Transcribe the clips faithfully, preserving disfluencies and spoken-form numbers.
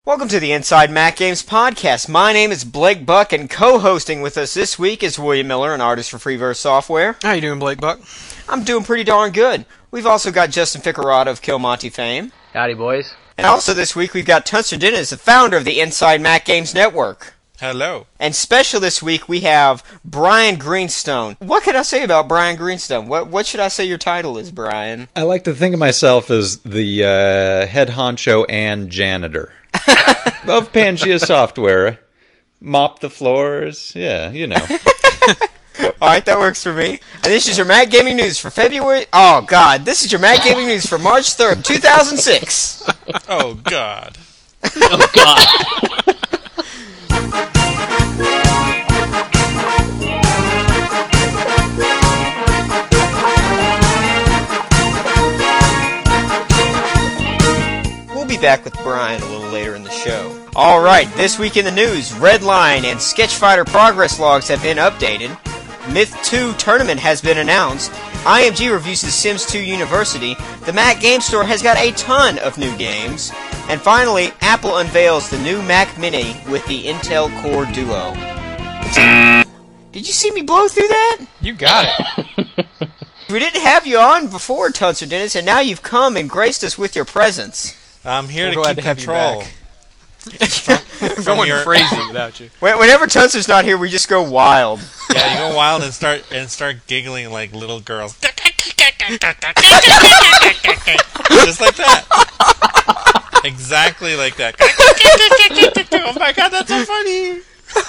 Welcome to the Inside Mac Games podcast. My name is Blake Buck, and co-hosting with us this week is William Miller, an artist for Freeverse Software. How you doing, Blake Buck? I'm doing pretty darn good. We've also got Justin Ficarata of Kill Monty fame. Howdy, boys. And also this week we've got Tunster Dennis, the founder of the Inside Mac Games Network. Hello. And special this week we have Brian Greenstone. What can I say about Brian Greenstone? What what should I say your title is, Brian? I like to think of myself as the uh, head honcho and janitor of Pangea Software. Mop the floors, yeah, you know. Alright, that works for me. And this is your Mac Gaming News for February... Oh, God. This is your Mac Gaming News for March third, two thousand six. Oh, God. Oh, God. We'll be back with Brian a little later in the show. Alright, this week in the news, Redline and Sketchfighter progress logs have been updated. Myth two tournament has been announced. I M G reviews The Sims two University. The Mac Game Store has got a ton of new games. And finally, Apple unveils the new Mac Mini with the Intel Core Duo. Did you see me blow through that? You got it. We didn't have you on before, Tunster Dennis, and now you've come and graced us with your presence. I'm here We're to glad keep to have you control. back. From Going your- crazy without you. When- Whenever Tunster's not here, we just go wild. Yeah, you go wild and start and start giggling like little girls. Just like that. Exactly like that. Oh my God, that's so funny.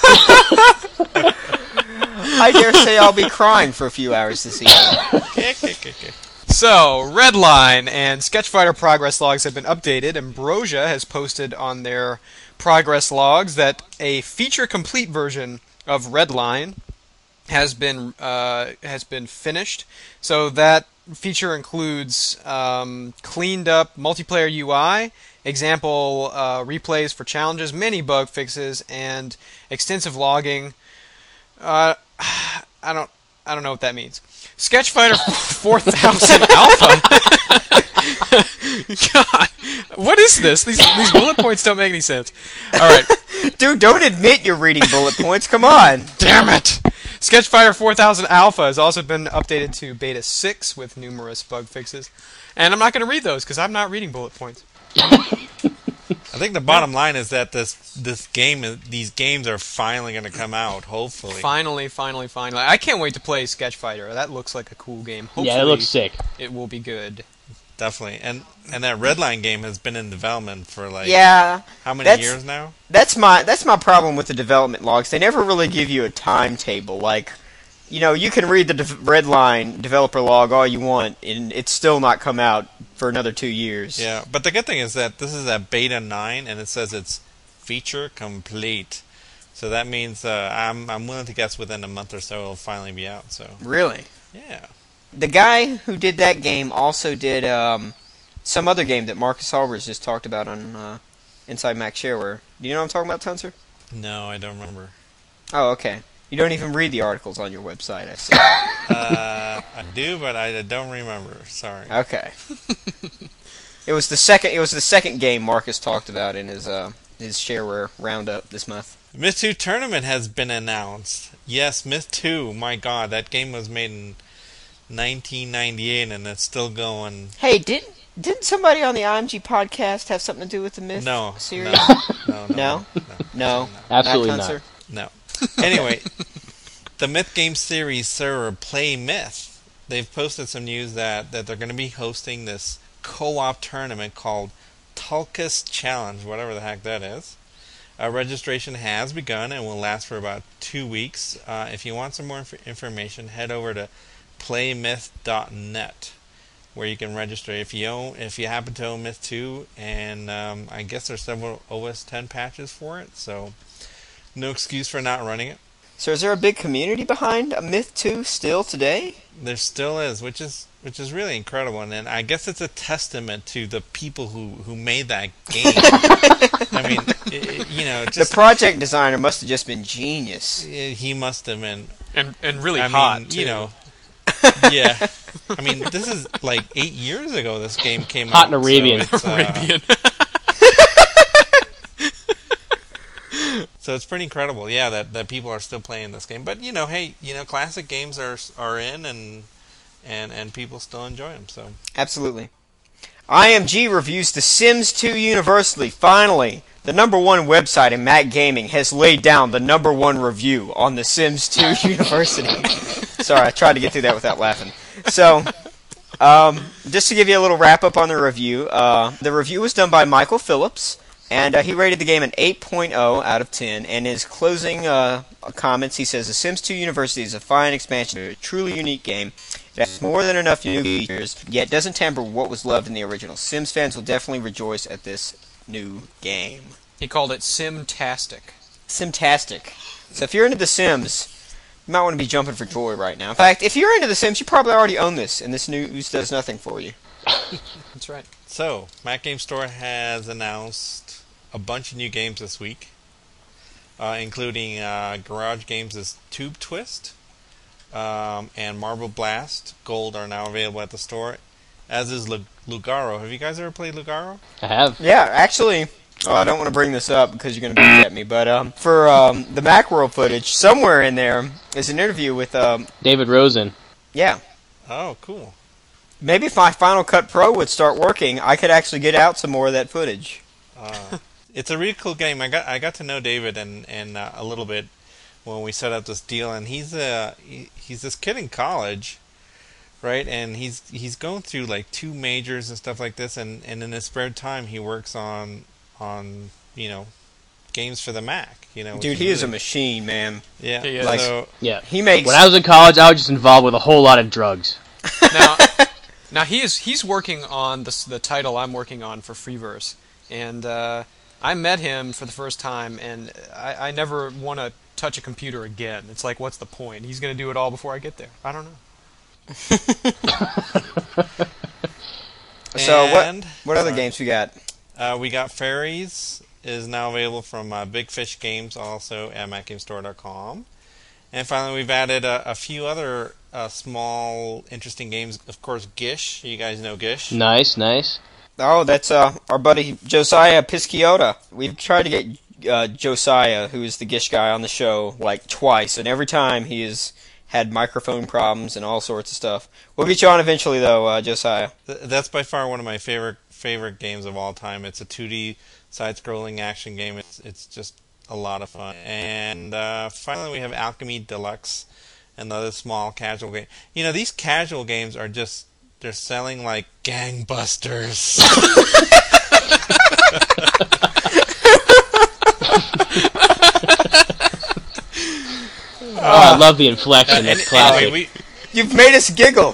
I dare say I'll be crying for a few hours this evening. So, Redline and Sketchfighter progress logs have been updated. Ambrosia has posted on their progress logs that a feature-complete version of Redline has been uh, has been finished. So that feature includes um, cleaned up multiplayer U I, example uh, replays for challenges, many bug fixes, and extensive logging. Uh, I don't I don't know what that means. Sketchfighter four thousand Alpha. God, what is this? These these bullet points don't make any sense. All right, Dude, don't admit you're reading bullet points. Come on. damn it. Sketchfighter four thousand Alpha has also been updated to Beta six with numerous bug fixes, and I'm not going to read those because I'm not reading bullet points. I think the bottom line is that this this game, is- these games are finally going to come out. Hopefully. Finally, finally, finally. I can't wait to play Sketchfighter. That looks like a cool game. Hopefully, Yeah, it looks sick. It will be good. Definitely. And and that Redline game has been in development for like Yeah, how many that's- years now? that's my that's my problem with the development logs. They never really give you a timetable. Like, you know, you can read the de- Redline developer log all you want, and it's still not come out for another two years. Yeah, but the good thing is that this is at beta nine, and it says it's feature complete. So that means uh, I'm I'm willing to guess within a month or so it'll finally be out. So Really? yeah, The guy who did that game also did um, some other game that Marcus Albers just talked about on uh, Inside Mac Shareware. Do you know what I'm talking about, Tunser? no, I don't remember. Oh, okay. You don't even read the articles on your website, I see. uh, I do, but I don't remember. Sorry. Okay. It was the second. It was the second game Marcus talked about in his uh, his Shareware roundup this month. Myth two tournament has been announced. Yes, Myth two. My God, that game was made in nineteen ninety-eight, and it's still going. Hey, didn't didn't somebody on the I M G podcast have something to do with the Myth No, series? no, no, no, No? No, Absolutely not. not. Tunser? no. Anyway, the Myth game series server Play Myth. They've posted some news that that they're going to be hosting this co-op tournament called Tulkus Challenge, whatever the heck that is. Uh, registration has begun and will last for about two weeks. Uh, if you want some more inf- information, head over to play myth dot net, where you can register if you own, if you happen to own Myth two, and um, I guess there's several O S ten patches for it, so no excuse for not running it. So is there a big community behind a Myth two still today? There still is, which is which is really incredible, and, and I guess it's a testament to the people who, who made that game. I mean, it, it- you know, just The project designer must have just been genius. it- he must have been. And and really I hot, mean, too. you know, yeah. I mean, this is like eight years ago. This game came Hot out. and Arabian. So it's, uh, Arabian. So it's pretty incredible, yeah, that, that people are still playing this game. But you know, hey, you know, classic games are are in, and and and people still enjoy them. So Absolutely. I M G reviews The Sims two Universally. Finally, the number one website in Mac Gaming has laid down the number one review on The Sims two University. Sorry, I tried to get through that without laughing. So, um, just to give you a little wrap up on the review, uh, the review was done by Michael Phillips, and uh, he rated the game an eight point oh out of ten. And his closing uh, comments, he says, The Sims two University is a fine expansion of a truly unique game. It has more than enough new features, yet doesn't tamper with what was loved in the original. Sims fans will definitely rejoice at this new game. He called it Simtastic. Simtastic. So if you're into The Sims, you might want to be jumping for joy right now. In fact, if you're into The Sims, you probably already own this, and this news does nothing for you. That's right. So, Mac Game Store has announced a bunch of new games this week, uh, including uh, Garage Games' Tube Twist, um, and Marble Blast Gold are now available at the store, as is Lug- Lugaro. Have you guys ever played Lugaro? I have. Yeah, actually, oh, I don't want to bring this up because you're going to beat at me, but um, for um, the Macworld footage, somewhere in there is an interview with, um, David Rosen. yeah, Oh, cool. maybe if my Final Cut Pro would start working, I could actually get out some more of that footage. Uh, it's a really cool game. I got I got to know David and and uh, a little bit when we set up this deal, and he's a he, he's this kid in college, right? And he's he's going through like two majors and stuff like this, and, and in his spare time he works on on you know games for the Mac. You know, which Dude, he is a really- machine, man. yeah. He is. Like- so Yeah. He makes... When I was in college, I was just involved with a whole lot of drugs. Now, now he is he's working on the the title I'm working on for Freeverse, and uh, I met him for the first time, and I, I never want to touch a computer again. It's like, what's the point? He's going to do it all before I get there. I don't know. So what And- what other sorry. games we got? Uh, we got Fairies is now available from uh, Big Fish Games, also at Mac Game Store dot com. And finally, we've added a, a few other uh, small, interesting games. Of course, Gish. You guys know Gish. Nice, nice. Oh, that's uh, our buddy Josiah Pisciota. We've tried to get uh, Josiah, who is the Gish guy, on the show like twice, and every time he has had microphone problems and all sorts of stuff. We'll get you on eventually, though, uh, Josiah. Th- that's by far one of my favorite favorite games of all time. It's a two D side-scrolling action game. It's it's just a lot of fun. And uh, finally, we have Alchemy Deluxe, another small casual game. You know, these casual games are just they're selling like gangbusters. Oh, I love the inflection. And- That's classic. anyway, we, You've made us giggle.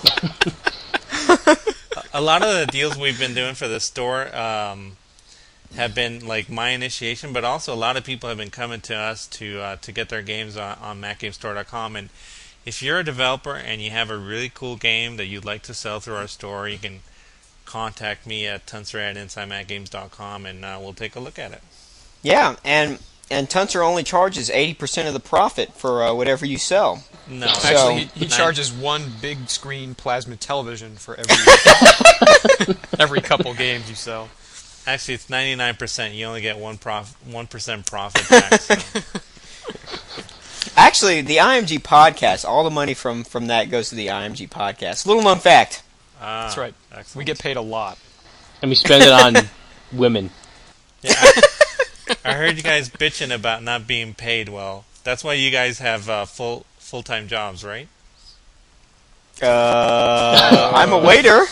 a lot of the deals we've been doing for the store um, have been like my initiation, but also a lot of people have been coming to us to uh, to get their games on, on Mac Game Store dot com. And if you're a developer and you have a really cool game that you'd like to sell through our store, you can contact me at tunser at inside mac games dot com, and uh, we'll take a look at it. Yeah, and and Tunser only charges eighty percent of the profit for uh, whatever you sell. No, So- Actually, he, he Nine- charges one big screen plasma television for every every couple games you sell. actually it's ninety-nine percent. You only get one prof one percent profit back. So. Actually, the I M G podcast, all the money from, from that goes to the I M G podcast. Little known fact. Ah, That's right. excellent. We get paid a lot. And we spend it on women. Yeah, I, I heard you guys bitching about not being paid well. That's why you guys have uh, full full time jobs, right? Uh, I'm a waiter.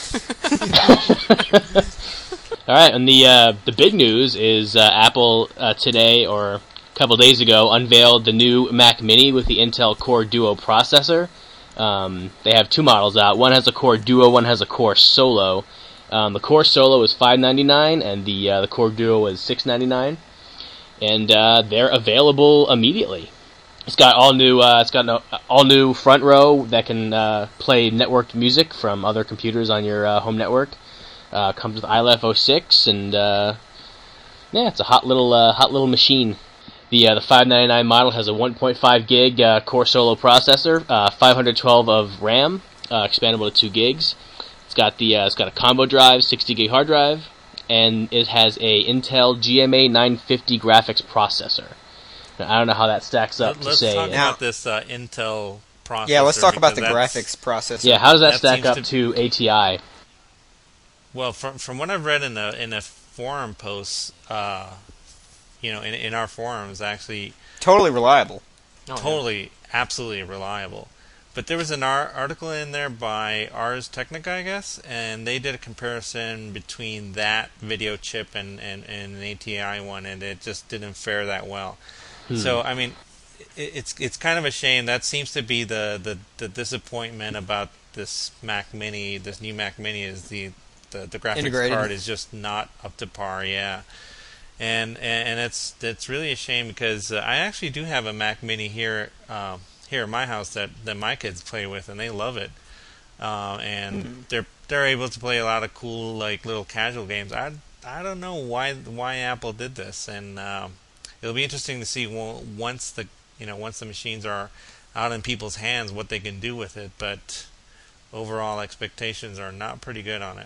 All right, and the uh, the big news is uh, Apple uh, today or a couple days ago unveiled the new Mac Mini with the Intel Core Duo processor. Um, they have two models out. One has a Core Duo, one has a Core Solo. Um, the Core Solo is five ninety-nine, and the uh, the Core Duo is six ninety-nine, and uh, they're available immediately. It's got all new. Uh, it's got an all new front row that can uh, play networked music from other computers on your uh, home network. Uh, comes with I L F oh six, and uh, yeah, it's a hot little uh, hot little machine. The uh, the five ninety-nine model has a one point five gig uh, Core Solo processor, uh, five twelve of RAM, uh, expandable to two gigs. It's got the uh, it's got a combo drive, sixty gig hard drive, and it has a Intel G M A nine fifty graphics processor. I don't know how that stacks up Let, to let's say. talk uh, Now- about this uh, Intel processor. Yeah, let's talk about the because that's- graphics processor. yeah, how does that, that stack seems up to- to A T I? Well, from from what I've read in the in the forum posts, uh, you know, in in our forums, actually, Totally reliable. Oh, yeah. totally, absolutely reliable. But there was an ar- article in there by Ars Technica, I guess, and they did a comparison between that video chip and, and, and an A T I one, and it just didn't fare that well. Hmm. So, I mean, it, it's it's kind of a shame. That seems to be the, the, the disappointment about this Mac Mini, this new Mac Mini, is the, the, the graphics Integrated. card is just not up to par, yeah. And, and and it's it's really a shame because uh, I actually do have a Mac Mini here uh, here at my house that, that my kids play with, and they love it. Uh, and Mm-hmm. they're they're able to play a lot of cool like little casual games. I I don't know why why Apple did this, and um, it'll be interesting to see wo- once the you know once the machines are out in people's hands what they can do with it. But overall expectations are not pretty good on it.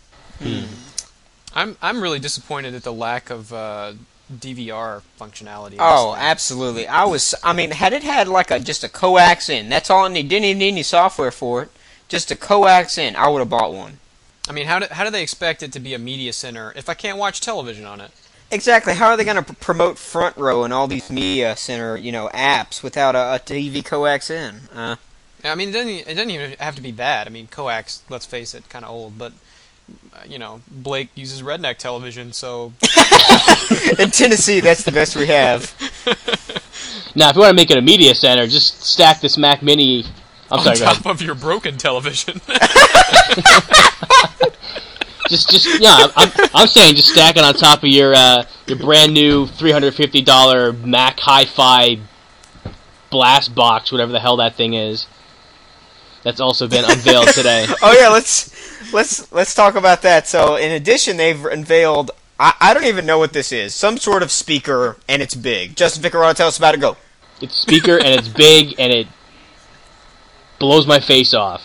I'm I'm really disappointed at the lack of uh, D V R functionality. in Oh, this thing. absolutely. I was. I mean, had it had like a just a coax in, that's all it needed. Didn't even need any software for it. Just a coax in, I would have bought one. I mean, how do how do they expect it to be a media center if I can't watch television on it? Exactly. How are they going to pr- promote Front Row and all these media center, you know, apps without a, a T V coax in? Uh, I mean, it doesn't it doesn't even have to be bad. I mean, coax, let's face it, kind of old, but uh, you know, Blake uses redneck television, so in Tennessee, that's the best we have. Now, if you want to make it a media center, just stack this Mac Mini. I'm on sorry, go ahead. top of your broken television. Just, just yeah. I'm, I'm saying, just stack it on top of your uh, your brand new three hundred fifty dollar Mac Hi-Fi blast box, whatever the hell that thing is. That's also been unveiled today. Oh yeah, let's let's let's talk about that. So, in addition, they've unveiled. I, I don't even know what this is. Some sort of speaker, and it's big. Justin Vicarano, tell us about it. Go. It's a speaker and it's big and it blows my face off.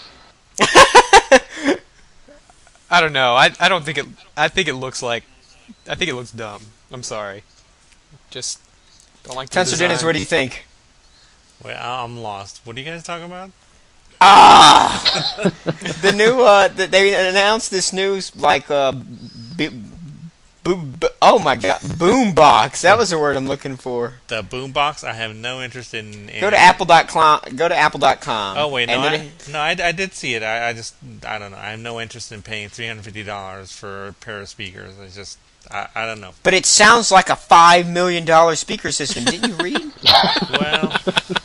I don't know. I I don't think it. I think it looks like. I think it looks dumb. I'm sorry. Just don't like the Tensor design. Dennis, what do you think? Wait, I- I'm lost. What are you guys talking about? Ah, the new. Uh, th- they announced this new like uh, b- b- b- oh my god, boombox. That was the word I'm looking for. The boombox. I have no interest in. in Go to apple dot com. Go to apple dot com. Oh wait, no, and I, then- no, I, I did see it. I, I just, I don't know. I have no interest in paying three hundred fifty dollars for a pair of speakers. It's just, I, I don't know. But it sounds like a five million dollar speaker system. Didn't you read? Well,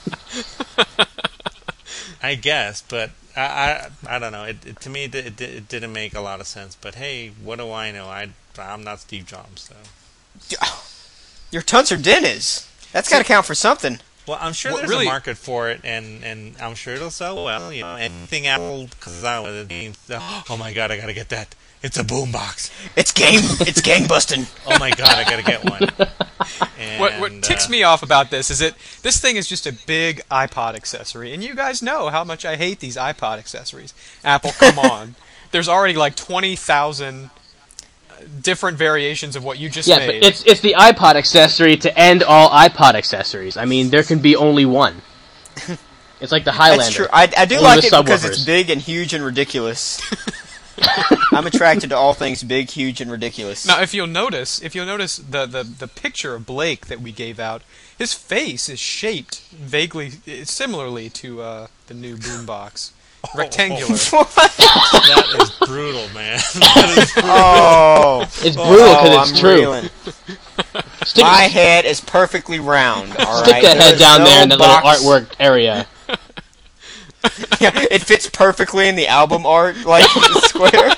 I guess, but I, I, I don't know. It, it to me, it, it, it didn't make a lot of sense. But hey, what do I know? I, I'm not Steve Jobs, so. Your Tensor Dennis. That's got to count for something. Well, I'm sure Well, there's really- a market for it, and, and I'm sure it'll sell well. You know, anything Apple comes out with, it means, oh my god, I gotta get that. It's a boombox. It's gang. It's gang busting. Oh my god, I gotta get one. And, What, what ticks uh, me off about this is that this thing is just a big iPod accessory, and you guys know how much I hate these iPod accessories. Apple, come on. There's already like twenty thousand different variations of what you just Yeah, made. but it's it's the iPod accessory to end all iPod accessories. I mean, there can be only one. It's like the Highlander. That's true. I, I do Only like the it because it's subwoofers. big and huge and ridiculous. I'm attracted to all things big, huge, and ridiculous. Now, if you'll notice, if you'll notice the, the, the picture of Blake that we gave out, his face is shaped vaguely eh, similarly to uh, the new boombox, rectangular. That is brutal, man. That is brutal. Oh, It's brutal because oh, it's I'm true. reeling. Stick, My head is perfectly round. All stick right, that head There's down no there in the box. little artwork area. Yeah, it fits perfectly in the album art, like square.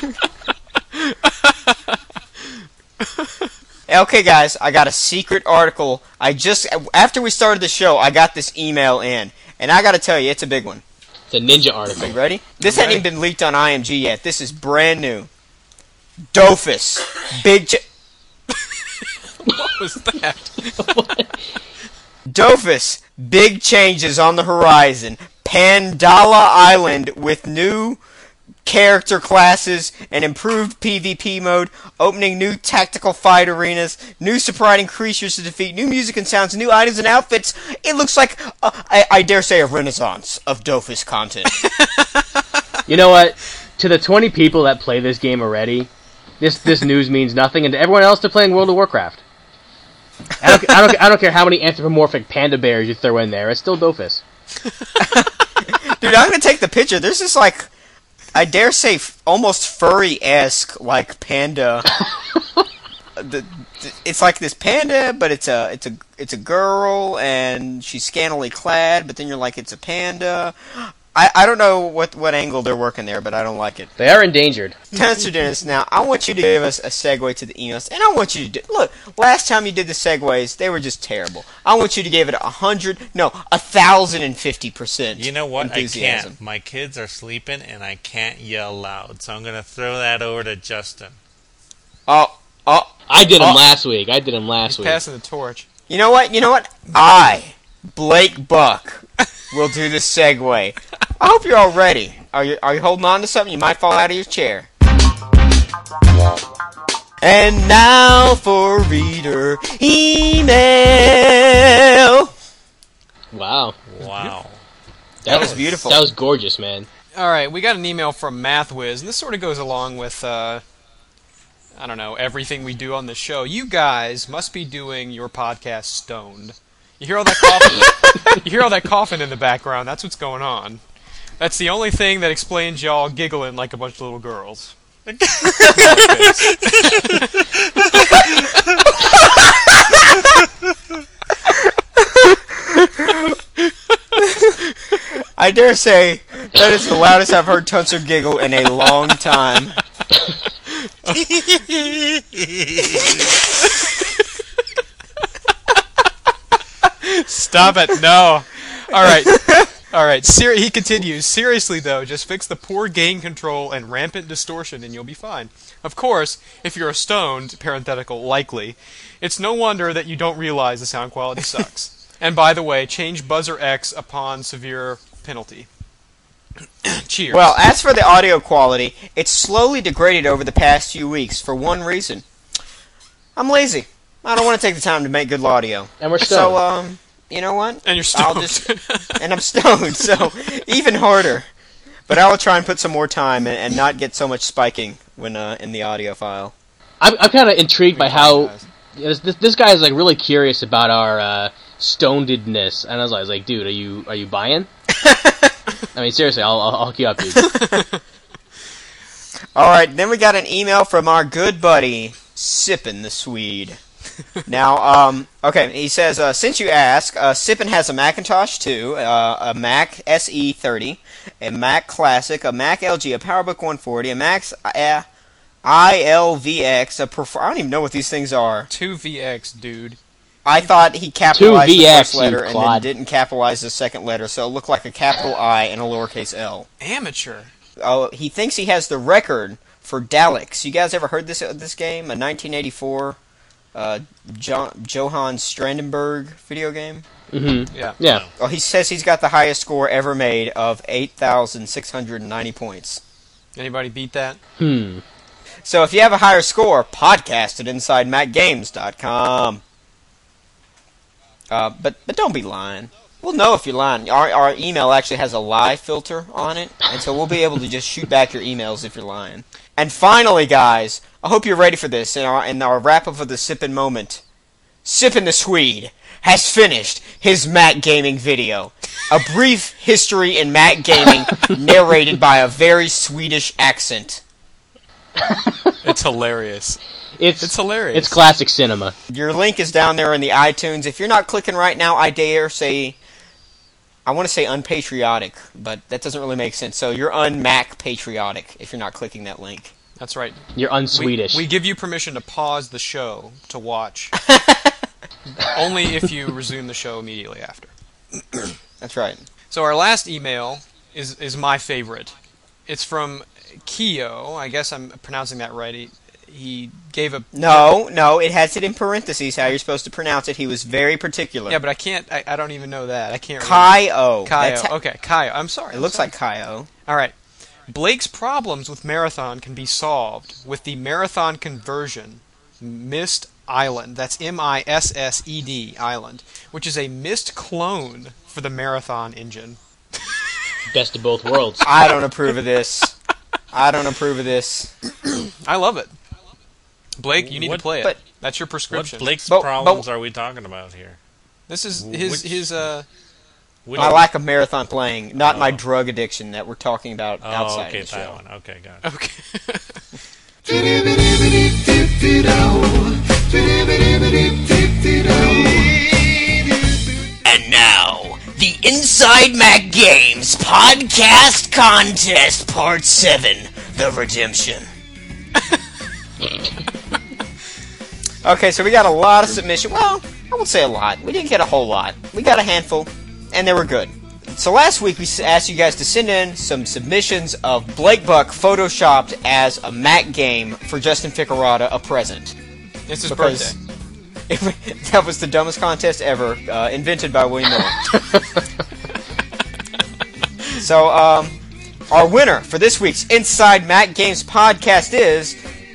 Okay, guys, I got a secret article. I just after we started the show, I got this email in, and I got to tell you, it's a big one. It's a ninja You article. ready? This I'm hasn't even been leaked on I M G yet. This is brand new. Dofus, big. Ch- What was that? Dofus, big changes on the horizon. Pandala Island with new character classes, an improved PvP mode, opening new tactical fight arenas, new surprising creatures to defeat, new music and sounds, new items and outfits. It looks like, uh, I, I dare say, a renaissance of Dofus content. You know what? To the twenty people that play this game already, this this news means nothing, and to everyone else to playing World of Warcraft. I don't, I don't, I don't care how many anthropomorphic panda bears you throw in there. It's still Dofus. Dude, I'm gonna take the picture. There's this, like, I dare say, f- almost furry-esque, like, panda. the, the, it's like this panda, but it's a it's a it's a girl, and she's scantily clad. But then you're like, it's a panda. I, I don't know what, what angle they're working there, but I don't like it. They are endangered. Mister Dennis, now, I want you to give us a segue to the emails, and I want you to do... Look, last time you did the segues, they were just terrible. I want you to give it a hundred... No, a thousand and fifty percent You know what? enthusiasm. I can't. My kids are sleeping, and I can't yell loud, so I'm going to throw that over to Justin. Oh, oh, I did them Oh. last week. I did them last He's week. passing the torch. you know what? You know what? I, Blake Buck, will do the segue. I hope you're all ready. Are you Are you holding on to something? You might fall out of your chair. And now for reader email. Wow. Wow. That was beautiful. That was gorgeous, man. All right, we got an email from MathWiz, and this sort of goes along with, uh, I don't know, everything we do on the show. You guys must be doing your podcast stoned. You hear all that coughing? You hear all that coughing in the background? That's what's going on. That's the only thing that explains y'all giggling like a bunch of little girls. I dare say that is the loudest I've heard Tuncer giggle in a long time. Stop it! No. All right. All right. Ser- he continues. Seriously, though, just fix the poor gain control and rampant distortion, and you'll be fine. Of course, if you're a stoned, parenthetical, likely, it's no wonder that you don't realize the sound quality sucks. And by the way, change buzzer X upon severe penalty. Cheers. Well, as for the audio quality, it's slowly degraded over the past few weeks for one reason. I'm lazy. I don't want to take the time to make good audio. And we're stoned. So, um, you know what? and you're stoned. I'll just, and I'm stoned, so even harder. But I will try and put some more time and, and not get so much spiking when uh, in the audio file. I'm, I'm kind of intrigued by how you know, this, this guy is like really curious about our uh, stonedness, and I was like, I was like, dude, are you are you buying? I mean, seriously, I'll I'll, I'll hook you up, dude. All right, then we got an email from our good buddy Sippin' the Swede. Now, um, okay, he says, uh, since you ask, uh, Sippin' has a Macintosh two, uh, a Mac S E thirty, a Mac Classic, a Mac L G, a PowerBook one forty, a Mac uh, I L V X, a perf- I don't even know what these things are. two V X, dude. I thought he capitalized two V X, the first letter you and then clod. didn't capitalize the second letter, so it looked like a capital I and a lowercase l. Amateur. Oh, he thinks he has the record for Daleks. You guys ever heard this this game? A nineteen eighty-four uh, jo- Johann Strandenberg video game? Mm-hmm. Yeah. Yeah. Oh, he says he's got the highest score ever made of eight thousand six hundred ninety points. Anybody beat that? Hmm. So if you have a higher score, podcast at inside mac games dot com. Uh, but but don't be lying. We'll know if you're lying. Our our email actually has a lie filter on it, and so we'll be able to just shoot back your emails if you're lying. And finally, guys, I hope you're ready for this in our in our wrap up of the Sippin' moment. Sippin' the Swede has finished his Mac Gaming video. A brief history in Mac Gaming narrated by a very Swedish accent. It's hilarious. It's It's hilarious. It's classic cinema. Your link is down there in the iTunes. If you're not clicking right now, I dare say, I want to say unpatriotic, but that doesn't really make sense. So you're un-Mac patriotic if you're not clicking that link. That's right. You're We, unswedish. we give you permission to pause the show to watch. Only if you resume the show immediately after. That's right. So our last email is is my favorite. It's from Kyo. I guess I'm pronouncing that right. He, he gave a No, no, it has it in parentheses how you're supposed to pronounce it. He was very particular. yeah, but I can't. I, I don't even know that. I can't. Kai-O. Kai. That's ha- Okay, Kai. I'm sorry. It I'm looks sorry. like Kai-O. All right. Blake's problems with Marathon can be solved with the Marathon conversion, Mist Island. That's M I S S E D Island, which is a Mist clone for the Marathon engine. Best of both worlds. I don't approve of this. I don't approve of this. I love it. Blake, you need What- to play it. but- That's your What prescription. Blake's But- problems but- are we talking about here? This is his Which- his uh Which- My lack of marathon playing, not my Oh. drug addiction that we're talking about oh, outside okay, of the that show. one. Okay, got it. okay. And now, the Inside Mac Games Podcast Contest Part seven, The Redemption. Okay, so we got a lot of submission. Well, I won't say a lot. We didn't get a whole lot. We got a handful, and they were good. So last week we s- asked you guys to send in some submissions of Blake Buck photoshopped as a Mac game for Justin Ficarata, a present. It's his Because- birthday. That was the dumbest contest ever, uh, invented by William Miller. So, um, our winner for this week's Inside Mac Games podcast is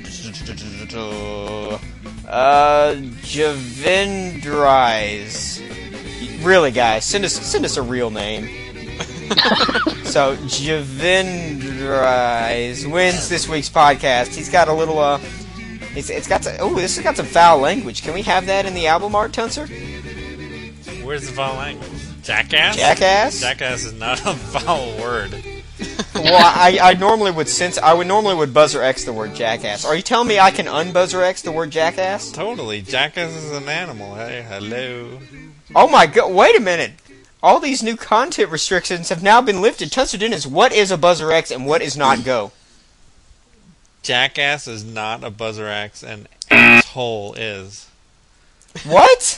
uh, Javendrize. Really, guys, send us send us a real name. So Javendrize wins this week's podcast. He's got a little uh. It's, it's got to, oh, this has got some foul language. Can we have that in the album art, Tunser? Where's the foul language? Jackass? Jackass? Jackass is not a foul word. Well, I, I normally would sense I would normally would buzzer X the word jackass. Are you telling me I can unbuzzer X the word jackass? Totally. Jackass is an animal. Hey, hello. Oh my god! Wait a minute. All these new content restrictions have now been lifted. Tunser Dennis, what is a buzzer X and what is not go? Jackass is not a buzzer X, and asshole is. What?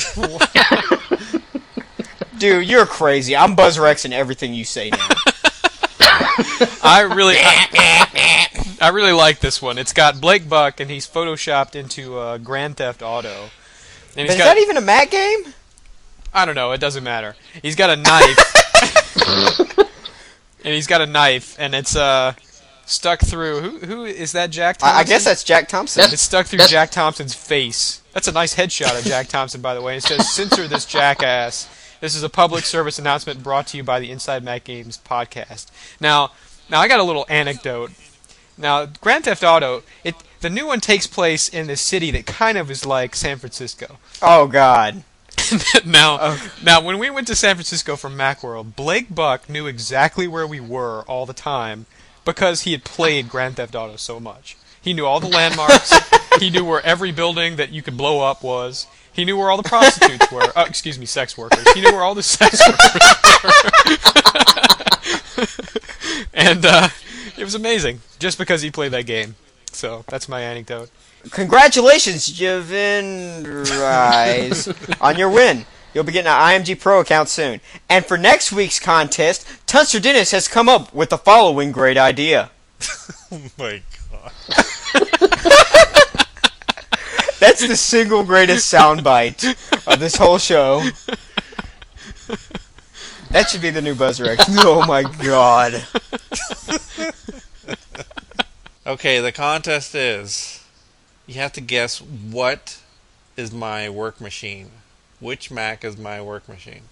Dude, you're crazy. I'm buzzer X in everything you say now. I really I, I really like this one. It's got Blake Buck and he's photoshopped into uh, Grand Theft Auto. And he's Is got that even a Mac game? I don't know, it doesn't matter. He's got a knife. And he's got a knife and it's uh stuck through who who is that Jack Thompson? I, I guess that's Jack Thompson. It's stuck through That's- Jack Thompson's face. That's a nice headshot of Jack Thompson, by the way. It says, "Censor this jackass." This is a public service announcement brought to you by the Inside Mac Games podcast. Now, now I got a little anecdote. Now, Grand Theft Auto, it the new one takes place in this city that kind of is like San Francisco. Oh god. now, Oh. now when we went to San Francisco from Macworld, Blake Buck knew exactly where we were all the time because he had played Grand Theft Auto so much. He knew all the landmarks. He knew where every building that you could blow up was. He knew where all the prostitutes were. Oh, excuse me, sex workers. He knew where all the sex workers were. And uh, it was amazing, just because he played that game. So that's my anecdote. Congratulations, Javendrize, on your win. You'll be getting an I M G Pro account soon. And for next week's contest, Tunster Dennis has come up with the following great idea. Oh my god. That's the single greatest soundbite of this whole show. That should be the new buzzer X. Oh my god. Okay, the contest is you have to guess what is my work machine. Which Mac is my work machine?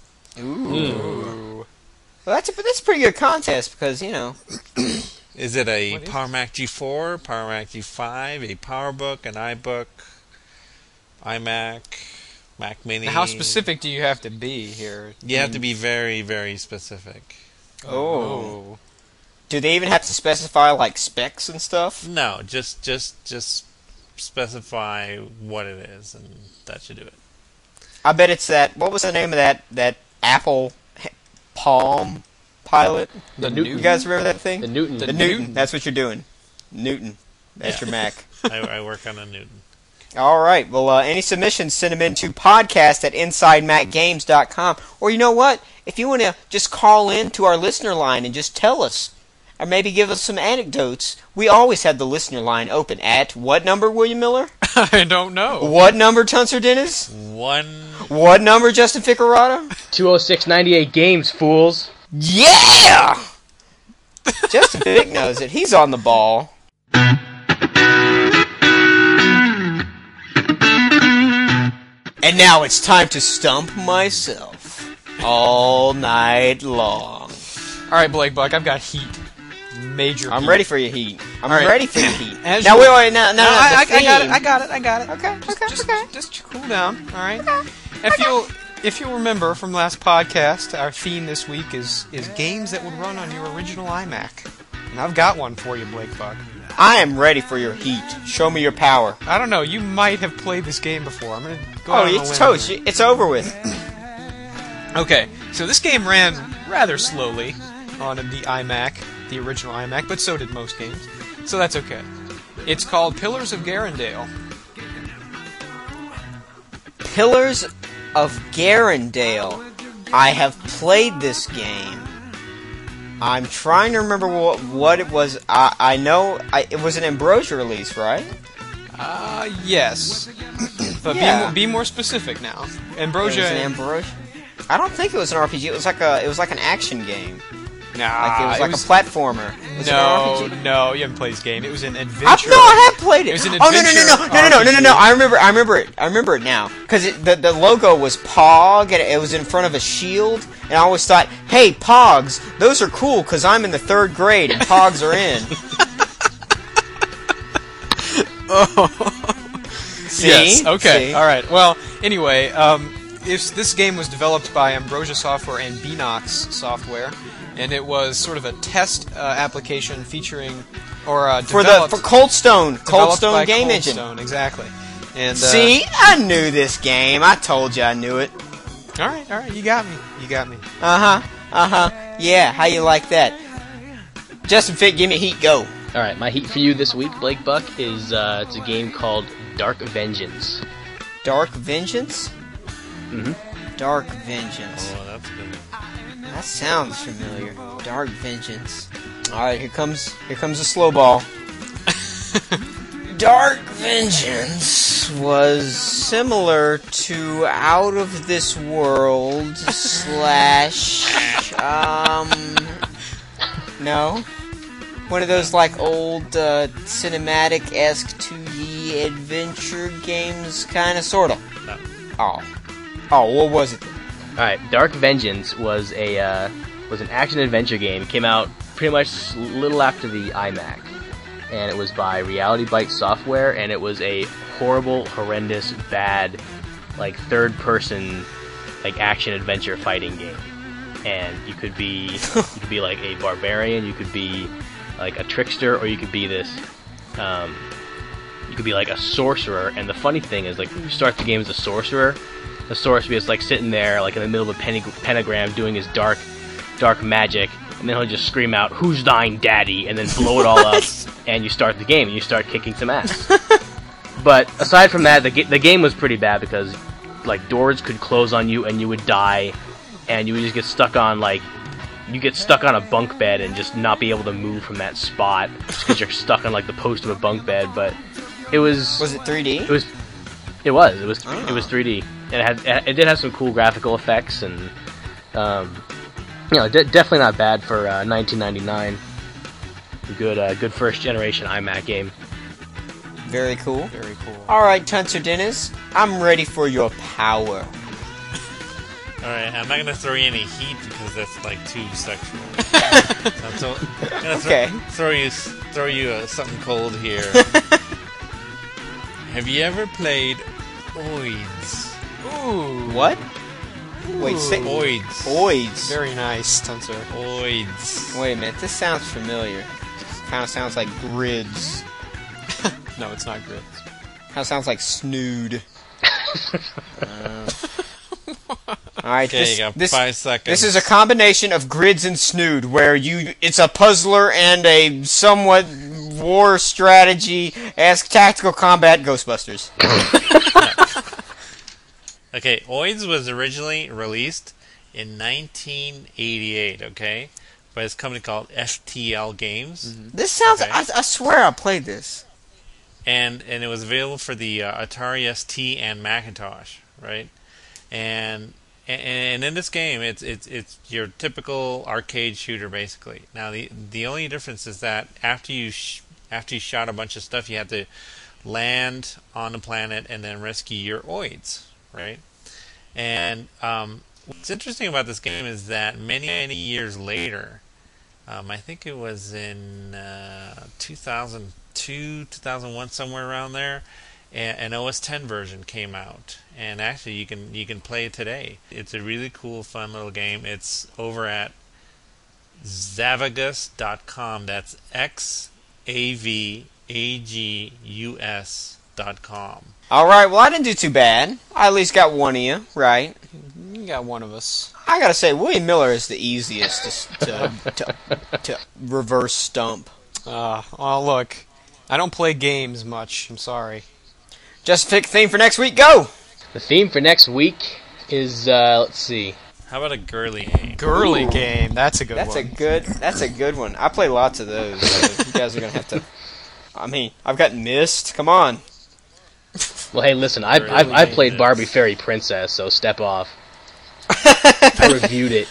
Ooh. Well, that's a, that's a pretty good contest because, you know. Is it a What is Power Mac G four, Power Mac G five, a PowerBook, an iBook, iMac, Mac Mini? Now, how specific do you have to be here? You have to be very, very specific. Oh. Do they even have to specify, like, specs and stuff? No, just just just specify what it is, and that should do it. I bet it's that. What was the name of that that Apple Palm Pilot? The The Newton. You guys remember that thing? The Newton. The The Newton. Newton. That's what you're doing. Newton. That's Yeah. your Mac. I, I work on a Newton. All right. Well, uh, any submissions, send them in to podcast at inside mac games dot com. Or you know what? If you want to just call in to our listener line and just tell us, or maybe give us some anecdotes, we always have the listener line open at what number, William Miller? I don't know. What number, Tunser Dennis? One. What number, Justin Ficarata? two oh six ninety-eight games, fools. Yeah! Justin Vick knows it. He's on the ball. And now it's time to stump myself all night long. All right, Blake Buck, I've got heat. Major. I'm heat. ready for your heat. I'm All right. ready for your heat. As Now you- wait, wait, no, no, No, no. I, the I, I got it. theme- I got it. I got it. Okay, Just, okay, just, okay. just cool down. All right. If you'll, if you'll remember from last podcast, our theme this week is is games that would run on your original iMac, and I've got one for you, Blake Buck. I am ready for your heat. Show me your power. I don't know. You might have played this game before. I'm gonna go Oh, out on a it's limb toast. here. It's over with. Okay, so this game ran rather slowly on the iMac, the original iMac, but so did most games. So that's okay. It's called Pillars of Garendale. Pillars of Garendale. I have played this game. I'm trying to remember what what it was. I, I know I, it was an Ambrosia release, right? Uh, yes. But Yeah. be, more, be more specific now. It Ambrosia. was an Ambrosia. I don't think it was an R P G. It was like a it was like an action game. nah, Like it was like a platformer. Was it an no, R P G? no, you haven't played this game. It was an I, adventure. no, I have played it. It was an oh no no no no no no no no no no! adventure I remember I remember it. I remember it now because the the logo was Pog and it was in front of a shield. And I always thought, hey, Pogs, those are cool because I'm in the third grade and Pogs are in. See? Yes. Okay. See? All right. Well, anyway, um, if this game was developed by Ambrosia Software and Beanox Software, and it was sort of a test uh, application featuring, or uh, For the developed, for Cold Stone, Cold developed Stone by Game Cold Engine. Stone, exactly. And uh, See, I knew this game. I told you I knew it. all right, all right, you got me. You got me. Uh huh. Uh huh. Yeah. How you like that? Justin Fitt, give me heat. Go. All right, my heat for you this week, Blake Buck, is uh, it's a game called Dark Vengeance. Dark Vengeance. Mhm. Dark Vengeance. Oh, that's good. That sounds familiar. Dark Vengeance. All right, here comes here comes a slow ball. Dark Vengeance was similar to Out of This World slash um no, one of those like old uh, cinematic esque two D adventure games, kind of, sort of. No. Oh, oh, what was it? All right, Dark Vengeance was a uh, was an action adventure game. It came out pretty much a little after the iMac, and it was by Reality Byte Software, and it was a horrible, horrendous, bad, like third person, like action adventure fighting game. And you could be you could be like a barbarian, you could be like a trickster, or you could be this. Um, you could be like a sorcerer. And the funny thing is, like, when you start the game as a sorcerer, the sorcerer is like sitting there, like in the middle of a pen- pentagram, doing his dark, dark magic, and then he'll just scream out, "Who's thine daddy?" and then blow it all up, and you start the game, and you start kicking some ass. But aside from that, the ga- the game was pretty bad because, like, doors could close on you, and you would die, and you would just get stuck on like. You get stuck on a bunk bed and just not be able to move from that spot because you're stuck on like the post of a bunk bed. But it was Was it three D? it was it was it was th- Oh. it was three D, and it had it did have some cool graphical effects, and um, you know, de- definitely not bad for uh, nineteen ninety-nine. Good uh, good first generation iMac game. Very cool. Very cool. All right, Tuncer Dennis, I'm ready for your power. Alright, I'm not gonna throw you any heat because that's like too sexual. so I'm, so, I'm gonna thro- Okay. throw you throw you uh, something cold here. Have you ever played Oids? Ooh. What? Wait, Ooh. say Oids. Oids. Very nice, Tuncer. Oids. Wait a minute, this sounds familiar. Kind of sounds like Grids. No, it's not good. Kind of sounds like Snood. Uh, all right, Okay, this, you got this, five seconds. this is a combination of Grids and Snood, where you it's a puzzler and a somewhat war strategy esque tactical combat Ghostbusters. Okay, Oids was originally released in nineteen eighty-eight, okay? By this company called F T L Games. This sounds. Okay. I, I swear I played this. And and it was available for the uh, Atari S T and Macintosh, right? And And, and in this game, it's it's it's your typical arcade shooter, basically. Now, the the only difference is that after you sh- after you shot a bunch of stuff, you have to land on the planet and then rescue your oids, right? And um, what's interesting about this game is that many many years later, um, I think it was in uh, two thousand two, two thousand one, somewhere around there, an O S ten version came out, and actually you can you can play it today. It's a really cool, fun little game. It's over at xavagus dot com. That's X A V A G U S dot com. All right, well, I didn't do too bad. I at least got one of you, right? You got one of us. I gotta say, William Miller is the easiest to, to, to, to reverse stump. Uh, well, look, I don't play games much. I'm sorry. Just pick theme for next week. Go! The theme for next week is, uh, let's see. How about a girly game? Girly Ooh. game. That's a good That's one. a good. That's a good one. I play lots of those. So you guys are gonna have to. I mean, I've got Myst. Come on. Well, hey, listen, I've, Girly I've, I've game played is- Barbie Fairy Princess, so step off. I reviewed it.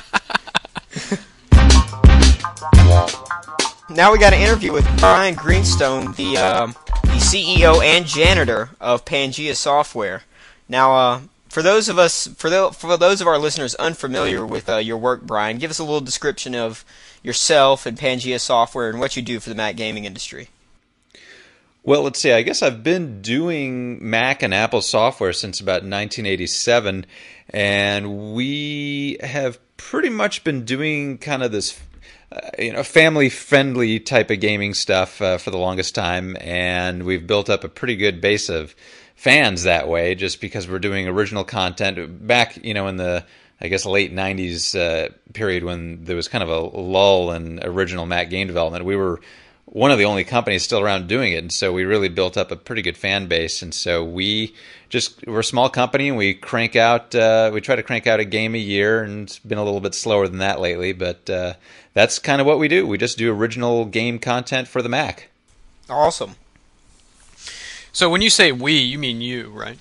Now we got an interview with Brian Greenstone, the um, the C E O and janitor of Pangea Software. Now, uh, for those of us, for the, for those of our listeners unfamiliar with uh, your work, Brian, give us a little description of yourself and Pangea Software and what you do for the Mac gaming industry. Well, let's see. I guess I've been doing Mac and Apple software since about nineteen eighty-seven, and we have pretty much been doing kind of this, uh, you know, family-friendly type of gaming stuff uh, for the longest time, and we've built up a pretty good base of fans that way, just because we're doing original content. Back, you know, in the I guess late nineties uh, period when there was kind of a lull in original Mac game development, we were one of the only companies still around doing it, and so we really built up a pretty good fan base. And so we just we're a small company, and we crank out uh, we try to crank out a game a year, and it's been a little bit slower than that lately, but uh, that's kind of what we do. We just do original game content for the Mac. Awesome. So when you say we, you mean you, right?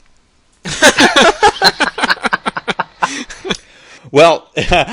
Well,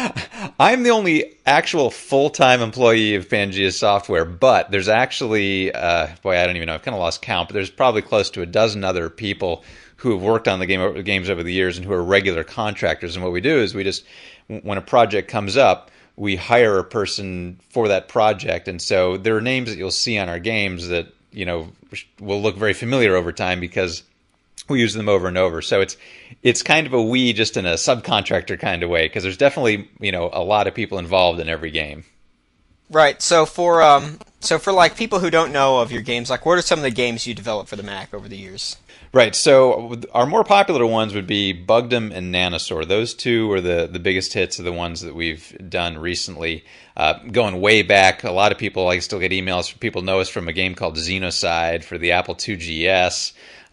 I'm the only actual full-time employee of Pangea Software, but there's actually, uh, boy, I don't even know, I've kind of lost count, but there's probably close to a dozen other people who have worked on the game games over the years and who are regular contractors. And what we do is we just, when a project comes up, we hire a person for that project. And so there are names that you'll see on our games that, you know, will look very familiar over time because we use them over and over. So it's it's kind of a we just in a subcontractor kind of way, because there's definitely, you know, a lot of people involved in every game. Right. So for um, so for like people who don't know of your games, like what are some of the games you developed for the Mac over the years? Right. So our more popular ones would be Bugdom and Nanosaur. Those two are the, the biggest hits of the ones that we've done recently. Uh, going way back, a lot of people, I still get emails from people who know us from a game called Xenocide for the Apple two G S.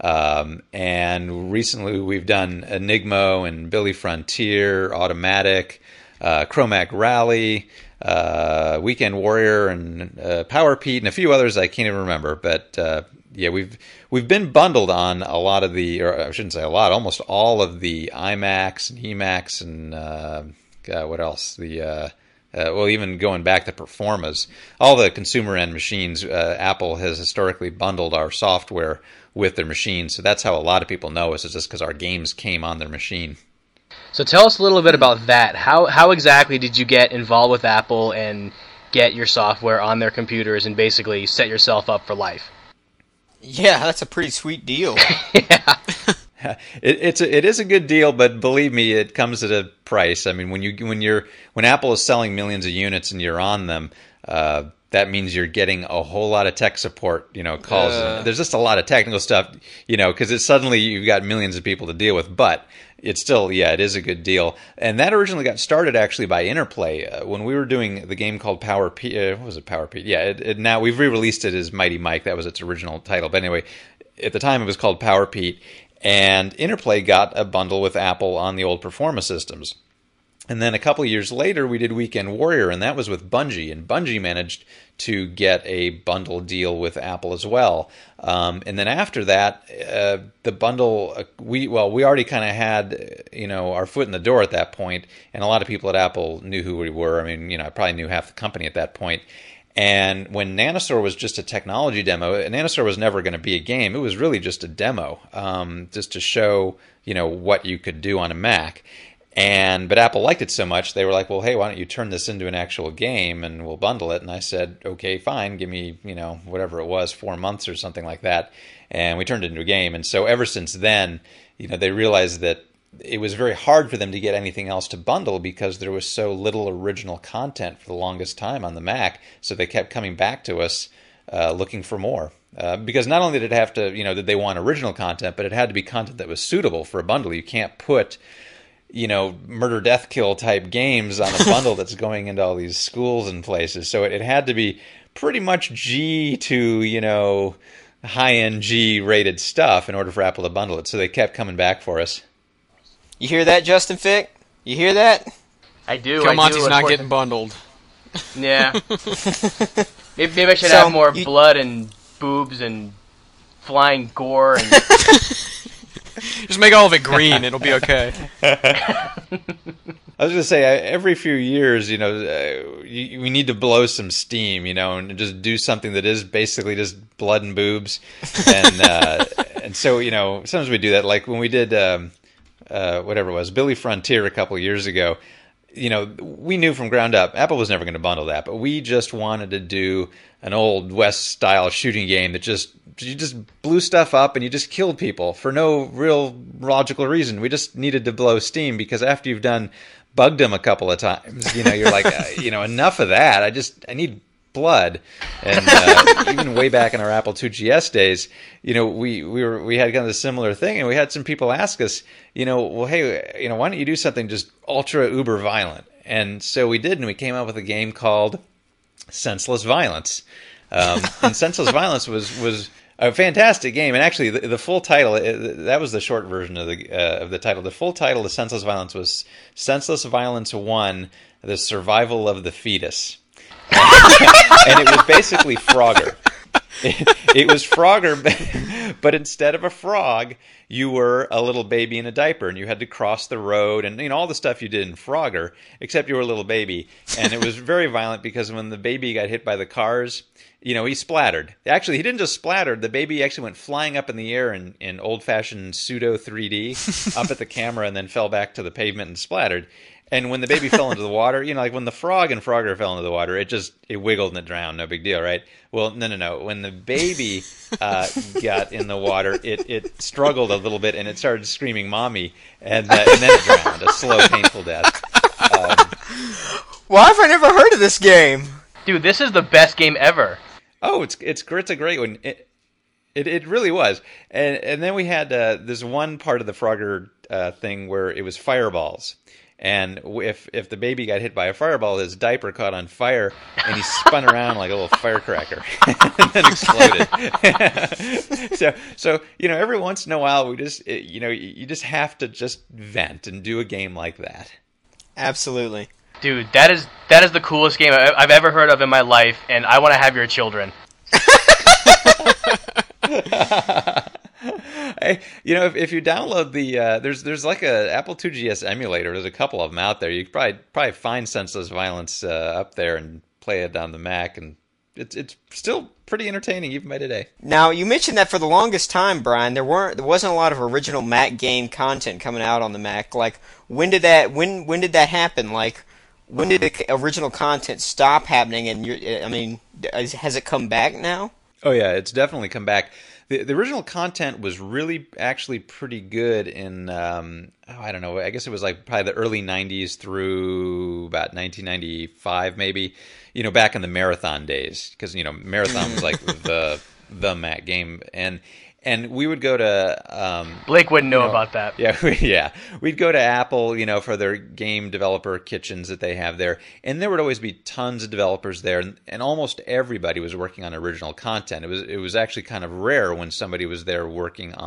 Um, and recently we've done Enigmo and Billy Frontier, Automatic, uh, Chromac Rally, uh, Weekend Warrior, and uh, Power Pete, and a few others I can't even remember. But uh, yeah, we've we've been bundled on a lot of the, or I shouldn't say a lot, almost all of the iMacs and eMacs and uh, God, what else? The uh, Uh, well, even going back to Performas, all the consumer end machines, uh, Apple has historically bundled our software with their machines. So that's how a lot of people know us, is just because our games came on their machine. So tell us a little bit about that. How how exactly did you get involved with Apple and get your software on their computers and basically set yourself up for life? Yeah, that's a pretty sweet deal. Yeah. It, it's a, it is a good deal, but believe me, it comes at a price. I mean, when you when you're when Apple is selling millions of units and you're on them, uh, that means you're getting a whole lot of tech support. You know, calls. Uh. There's just a lot of technical stuff. You know, because it's suddenly you've got millions of people to deal with. But it's still, yeah, it is a good deal. And that originally got started actually by Interplay uh, when we were doing the game called Power Pete. Uh, what was it, Power Pete? Yeah. It, it, now we've re-released it as Mighty Mike. That was its original title. But anyway, at the time it was called Power Pete. And Interplay got a bundle with Apple on the old Performa systems. And then a couple of years later, we did Weekend Warrior, and that was with Bungie. And Bungie managed to get a bundle deal with Apple as well. Um, and then after that, uh, the bundle, uh, we well, we already kind of had, you know, our foot in the door at that point, and a lot of people at Apple knew who we were. I mean, you know, I probably knew half the company at that point. And when Nanosaur was just a technology demo, Nanosaur was never going to be a game. It was really just a demo, um, just to show, you know, what you could do on a Mac. And but Apple liked it so much, they were like, well, hey, why don't you turn this into an actual game and we'll bundle it? And I said, okay, fine, give me, you know, whatever it was, four months or something like that. And we turned it into a game. And so ever since then, you know, they realized that it was very hard for them to get anything else to bundle because there was so little original content for the longest time on the Mac. So they kept coming back to us uh, looking for more. Uh, because not only did it have to, you know, did they want original content, but it had to be content that was suitable for a bundle. You can't put, you know, murder, death, kill type games on a bundle that's going into all these schools and places. So it, it had to be pretty much G to, you know, high-end G rated stuff in order for Apple to bundle it. So they kept coming back for us. You hear that, Justin Fick? You hear that? I do. Kill I Monty's do, not getting bundled. Yeah. maybe, maybe I should So, have more you- blood and boobs and flying gore and Just make all of it green. It'll be okay. I was going to say, uh, every few years, you know, uh, you, we need to blow some steam, you know, and just do something that is basically just blood and boobs. And uh, and so, you know, sometimes we do that. Like when we did, um, uh, whatever it was, Billy Frontier a couple of years ago, you know, we knew from ground up, Apple was never going to bundle that, but we just wanted to do an old West-style shooting game that just, you just blew stuff up and you just killed people for no real logical reason. We just needed to blow steam because after you've done Bugdom a couple of times, you know, you're like, uh, you know, enough of that. I just, I need blood. And uh, even way back in our Apple two G S days, you know, we, we were we had kind of a similar thing, and we had some people ask us, you know, well, hey, you know, why don't you do something just ultra uber violent? And so we did, and we came up with a game called Senseless Violence. Um, and Senseless Violence was was a fantastic game, and actually, the, the full title, it, that was the short version of the uh, of the title. The full title of Senseless Violence was Senseless Violence one: The Survival of the Fetus. And it was basically Frogger. It, it was Frogger, but instead of a frog, you were a little baby in a diaper, and you had to cross the road, and you know all the stuff you did in Frogger, except you were a little baby. And it was very violent because when the baby got hit by the cars, you know, he splattered. Actually, he didn't just splatter. The baby actually went flying up in the air in, in old-fashioned pseudo three D up at the camera and then fell back to the pavement and splattered. And when the baby fell into the water, you know, like when the frog and Frogger fell into the water, it just, it wiggled and it drowned. No big deal, right? Well, no, no, no. When the baby uh, got in the water, it, it struggled a little bit and it started screaming, "Mommy," and, uh, and then it drowned. A slow, painful death. Um, Why have I never heard of this game? dude, this is the best game ever. oh, it's it's it's a great one. It it, it really was. And and then we had uh, this one part of the Frogger uh, thing where it was fireballs. And if if the baby got hit by a fireball, his diaper caught on fire, and he spun around like a little firecracker, and then exploded. so so you know, every once in a while, we just you know you just have to just vent and do a game like that. Absolutely. Dude, that is that is the coolest game I- I've ever heard of in my life, and I want to have your children. Hey, you know, if, if you download the uh, there's there's like a Apple two G S emulator. There's a couple of them out there. You could probably probably find Senseless Violence uh, up there and play it on the Mac, and it's it's still pretty entertaining even by today. Now, you mentioned that for the longest time, Brian, there weren't there wasn't a lot of original Mac game content coming out on the Mac. Like, when did that when when did that happen? Like, when did the original content stop happening? And you're, I mean, has it come back now? Oh yeah, it's definitely come back. The, the original content was really actually pretty good in, um, oh, I don't know, I guess it was like probably the early nineties through about nineteen ninety-five maybe, you know, back in the Marathon days. Because, you know, Marathon was like the the Mac game. And and we would go to... Um, Blake wouldn't know, you know about that. Yeah, we, yeah. We'd go to Apple, you know, for their game developer kitchens that they have there. And there would always be tons of developers there. And, and almost everybody was working on original content. It was it was actually kind of rare when somebody was there working on a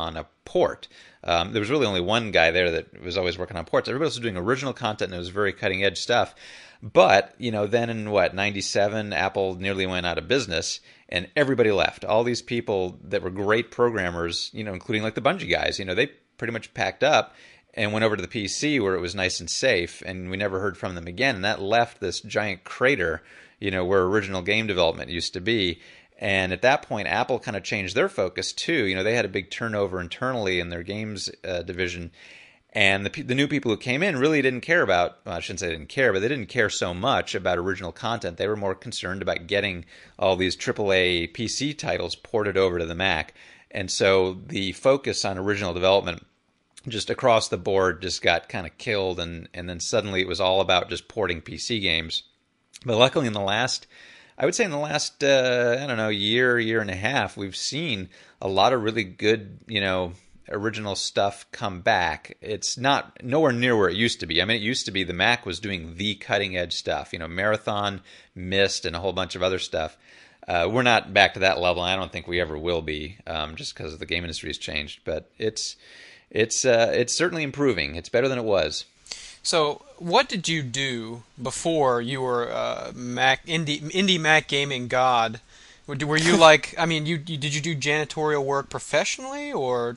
port. Um, there was really only one guy there that was always working on ports. Everybody else was doing original content, and it was very cutting edge stuff. But, you know, then in what, ninety-seven, Apple nearly went out of business, and everybody left. All these people that were great programmers, you know, including like the Bungie guys, you know, they pretty much packed up and went over to the P C where it was nice and safe, and we never heard from them again. And that left this giant crater, you know, where original game development used to be. And at that point, Apple kind of changed their focus too. You know, they had a big turnover internally in their games uh, division. And the, the new people who came in really didn't care about, well, I shouldn't say they didn't care, but they didn't care so much about original content. They were more concerned about getting all these triple A P C titles ported over to the Mac. And so the focus on original development just across the board just got kind of killed. And, and then suddenly it was all about just porting P C games. But luckily in the last, I would say in the last, uh, I don't know, year, year and a half, we've seen a lot of really good, you know, original stuff come back. It's not nowhere near where it used to be. I mean, it used to be the Mac was doing the cutting edge stuff, you know, Marathon, Myst, and a whole bunch of other stuff. Uh, we're not back to that level. I don't think we ever will be, um, just because the game industry has changed. But it's it's uh, it's certainly improving. It's better than it was. So, what did you do before you were uh, Mac indie indie Mac gaming god? Were were you like? I mean, you, you did you do janitorial work professionally, or?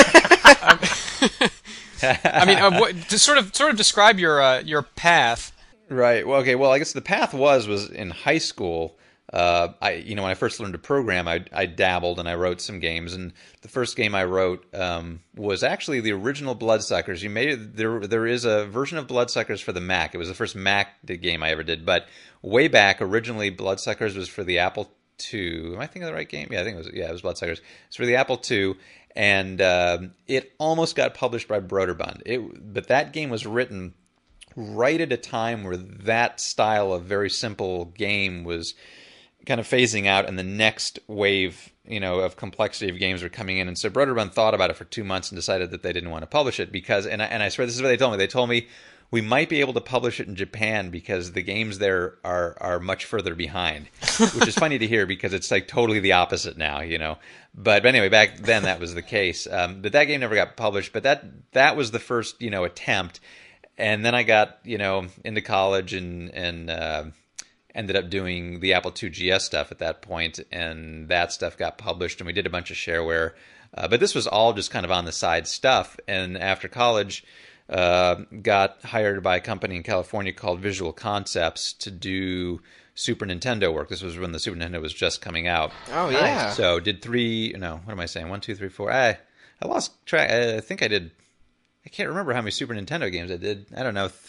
I mean, uh, what, to sort of sort of describe your uh, your path. Right. Well, okay. Well, I guess the path was was in high school. Uh, I you know when I first learned to program, I I dabbled and I wrote some games, and the first game I wrote um, was actually the original Bloodsuckers. You made it, there there is a version of Bloodsuckers for the Mac. It was the first Mac game I ever did, but way back originally Bloodsuckers was for the Apple two. Am I thinking of the right game? Yeah, I think it was. Yeah, it was Bloodsuckers. It's for the Apple two, and uh, it almost got published by Broderbund. It but that game was written right at a time where that style of very simple game was kind of phasing out, and the next wave, you know, of complexity of games were coming in. And so Broderbund thought about it for two months and decided that they didn't want to publish it because, and I, and I swear this is what they told me. They told me we might be able to publish it in Japan because the games there are are much further behind, which is funny to hear because it's like totally the opposite now, you know. But, but anyway, back then that was the case. Um, but that game never got published. But that that was the first, you know, attempt. And then I got, you know, into college and and. Uh, ended up doing the Apple two G S stuff at that point, and that stuff got published, and we did a bunch of shareware. Uh, but this was all just kind of on the side stuff. And after college, uh, got hired by a company in California called Visual Concepts to do Super Nintendo work. This was when the Super Nintendo was just coming out. Oh, yeah. So did three, no, what am I saying? One, two, three, four. I, I lost track. I think I did, I can't remember how many Super Nintendo games I did. I don't know.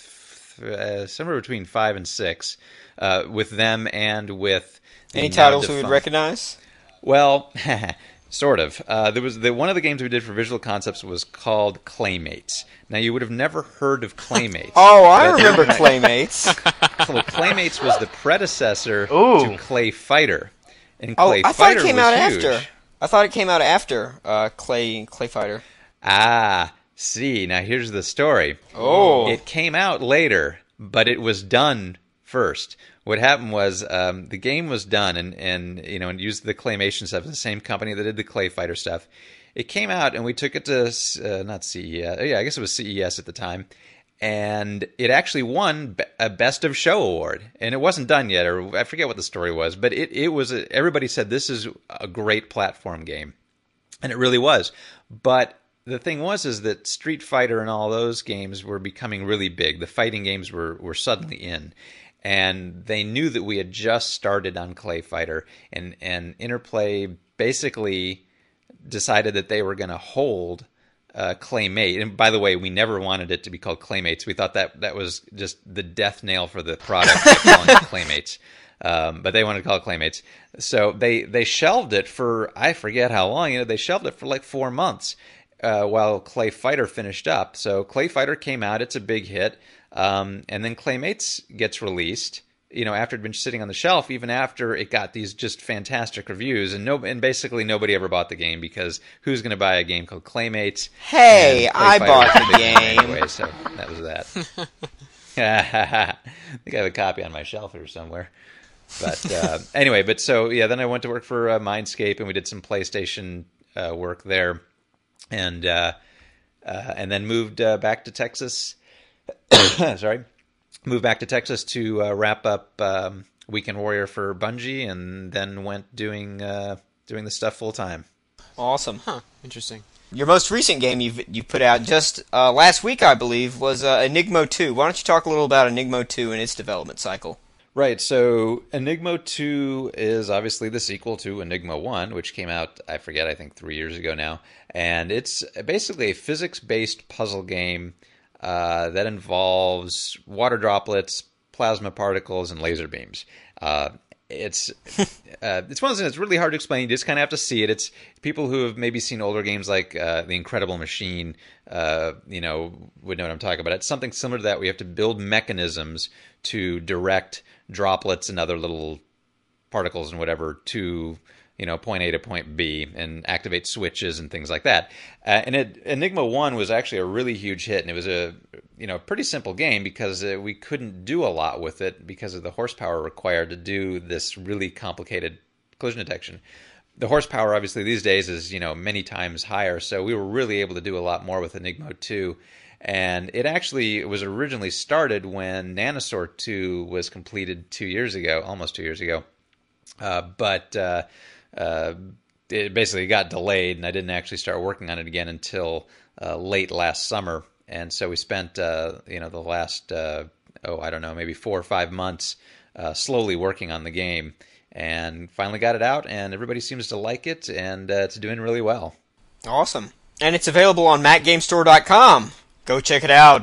Uh, somewhere between five and six, uh, with them and with any titles we would recognize. Well, sort of. Uh, there was the one of the games we did for Visual Concepts was called Claymates. Now you would have never heard of Claymates. Oh, I remember Claymates. So Claymates was the predecessor Ooh. to Clay Fighter, and Oh, Clay I thought Fighter it came was out huge. after. I thought it came out after uh, Clay Clay Fighter. Ah. See, now here's the story. Oh. It came out later, but it was done first. What happened was um, the game was done, and, and you know, and used the claymation stuff. The same company that did the Clay Fighter stuff. It came out, and we took it to uh, not C E S. Yeah, I guess it was C E S at the time, and it actually won a Best of Show award. And it wasn't done yet, or I forget what the story was, but it it was. A, everybody said this is a great platform game, and it really was. But the thing was is that Street Fighter and all those games were becoming really big. The fighting games were, were suddenly in. And they knew that we had just started on Clay Fighter. And, and Interplay basically decided that they were going to hold uh, Claymate. And by the way, we never wanted it to be called Claymates. We thought that that was just the death nail for the product, calling it Claymates. Um, but they wanted to call it Claymates. So they, they shelved it for, I forget how long. You know, they shelved it for like four months. Uh, while Clay Fighter finished up. So Clay Fighter came out, it's a big hit, um, and then Claymates gets released, you know, after it had been sitting on the shelf, even after it got these just fantastic reviews, and no, and basically nobody ever bought the game, because who's going to buy a game called Claymates? Hey, And Clay I Fighter bought was the big game. anyway, so that was that. I think I have a copy on my shelf here somewhere. But uh, anyway, but so, yeah, then I went to work for uh, Mindscape, and we did some PlayStation uh, work there. and uh, uh, and then moved uh, back to Texas. Sorry, moved back to Texas to uh, wrap up um, Weekend Warrior for Bungie, and then went doing uh, doing the stuff full time. Awesome. Huh. Interesting. Your most recent game you've you put out just uh, last week, I believe, was uh, Enigmo two. Why don't you talk a little about Enigmo two and its development cycle? Right, so Enigmo two is obviously the sequel to Enigma one, which came out, I forget, I think three years ago now. And it's basically a physics-based puzzle game uh, that involves water droplets, plasma particles, and laser beams. Uh, it's uh, it's one of those things that's really hard to explain. You just kind of have to see it. It's people who have maybe seen older games like uh, The Incredible Machine, uh, you know, would know what I'm talking about. It's something similar to that. We have to build mechanisms to direct droplets and other little particles and whatever to, you know, point A to point B, and activate switches and things like that. Uh, and it, Enigma one was actually a really huge hit, and it was a, you know, pretty simple game because uh, we couldn't do a lot with it because of the horsepower required to do this really complicated collision detection. The horsepower, obviously, these days is, you know, many times higher, so we were really able to do a lot more with Enigma two. And it actually was originally started when Nanosaur two was completed two years ago, almost two years ago. Uh, but uh, uh, it basically got delayed, and I didn't actually start working on it again until uh, late last summer. And so we spent, uh, you know, the last, uh, oh, I don't know, maybe four or five months uh, slowly working on the game, and finally got it out, and everybody seems to like it, and uh, it's doing really well. Awesome. And it's available on Mac Game Store dot com. Go check it out.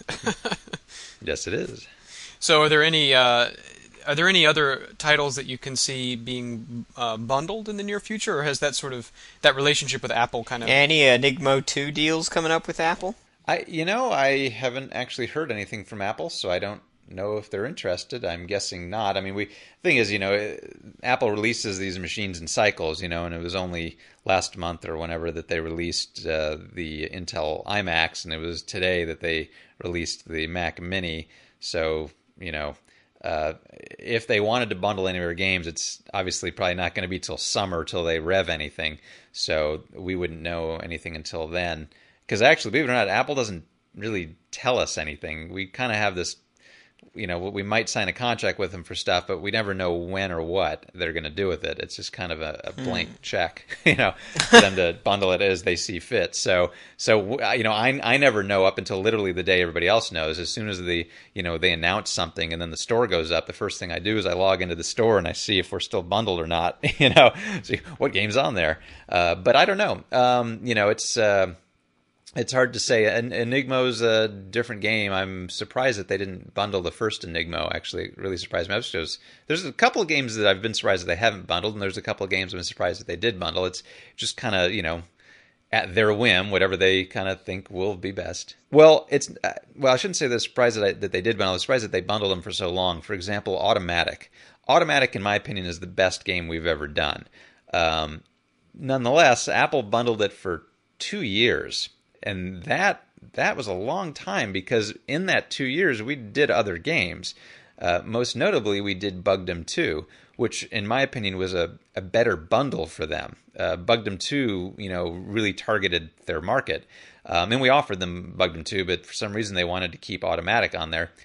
Yes, it is. So, are there any uh, are there any other titles that you can see being uh, bundled in the near future, or has that sort of that relationship with Apple kind of? Any Enigmo two deals coming up with Apple? I, you know, I haven't actually heard anything from Apple, so I don't know if they're interested. I'm guessing not. I mean, we thing is, you know, Apple releases these machines in cycles, you know, and it was only last month or whenever that they released uh, the Intel iMacs, and it was today that they released the Mac Mini. So, you know, uh, if they wanted to bundle any of their games, it's obviously probably not going to be till summer till they rev anything. So we wouldn't know anything until then. Because actually, believe it or not, Apple doesn't really tell us anything. We kind of have this, you know, we might sign a contract with them for stuff, but we never know when or what they're going to do with it. It's just kind of a, a blank hmm. check, you know, for them to bundle it as they see fit. So, so you know, I I never know up until literally the day everybody else knows. As soon as the, you know, they announce something and then the store goes up, the first thing I do is I log into the store and I see if we're still bundled or not, you know, see what game's on there. Uh, but I don't know. Um, you know, it's... Uh, It's hard to say. En- Enigmo's a different game. I'm surprised that they didn't bundle the first Enigmo. Actually, it really surprised me. Because there's a couple of games that I've been surprised that they haven't bundled, and there's a couple of games I've been surprised that they did bundle. It's just kind of, you know, at their whim, whatever they kind of think will be best. Well, it's uh, well, I shouldn't say they're surprised that, I, that they did bundle. I'm surprised that they bundled them for so long. For example, Automatic. Automatic, in my opinion, is the best game we've ever done. Um, nonetheless, Apple bundled it for two years. And that that was a long time, because in that two years we did other games. Uh, most notably, we did Bugdom two, which in my opinion was a, a better bundle for them. Uh, Bugdom two, you know, really targeted their market. Um, and we offered them Bugdom two, but for some reason they wanted to keep Automatic on there.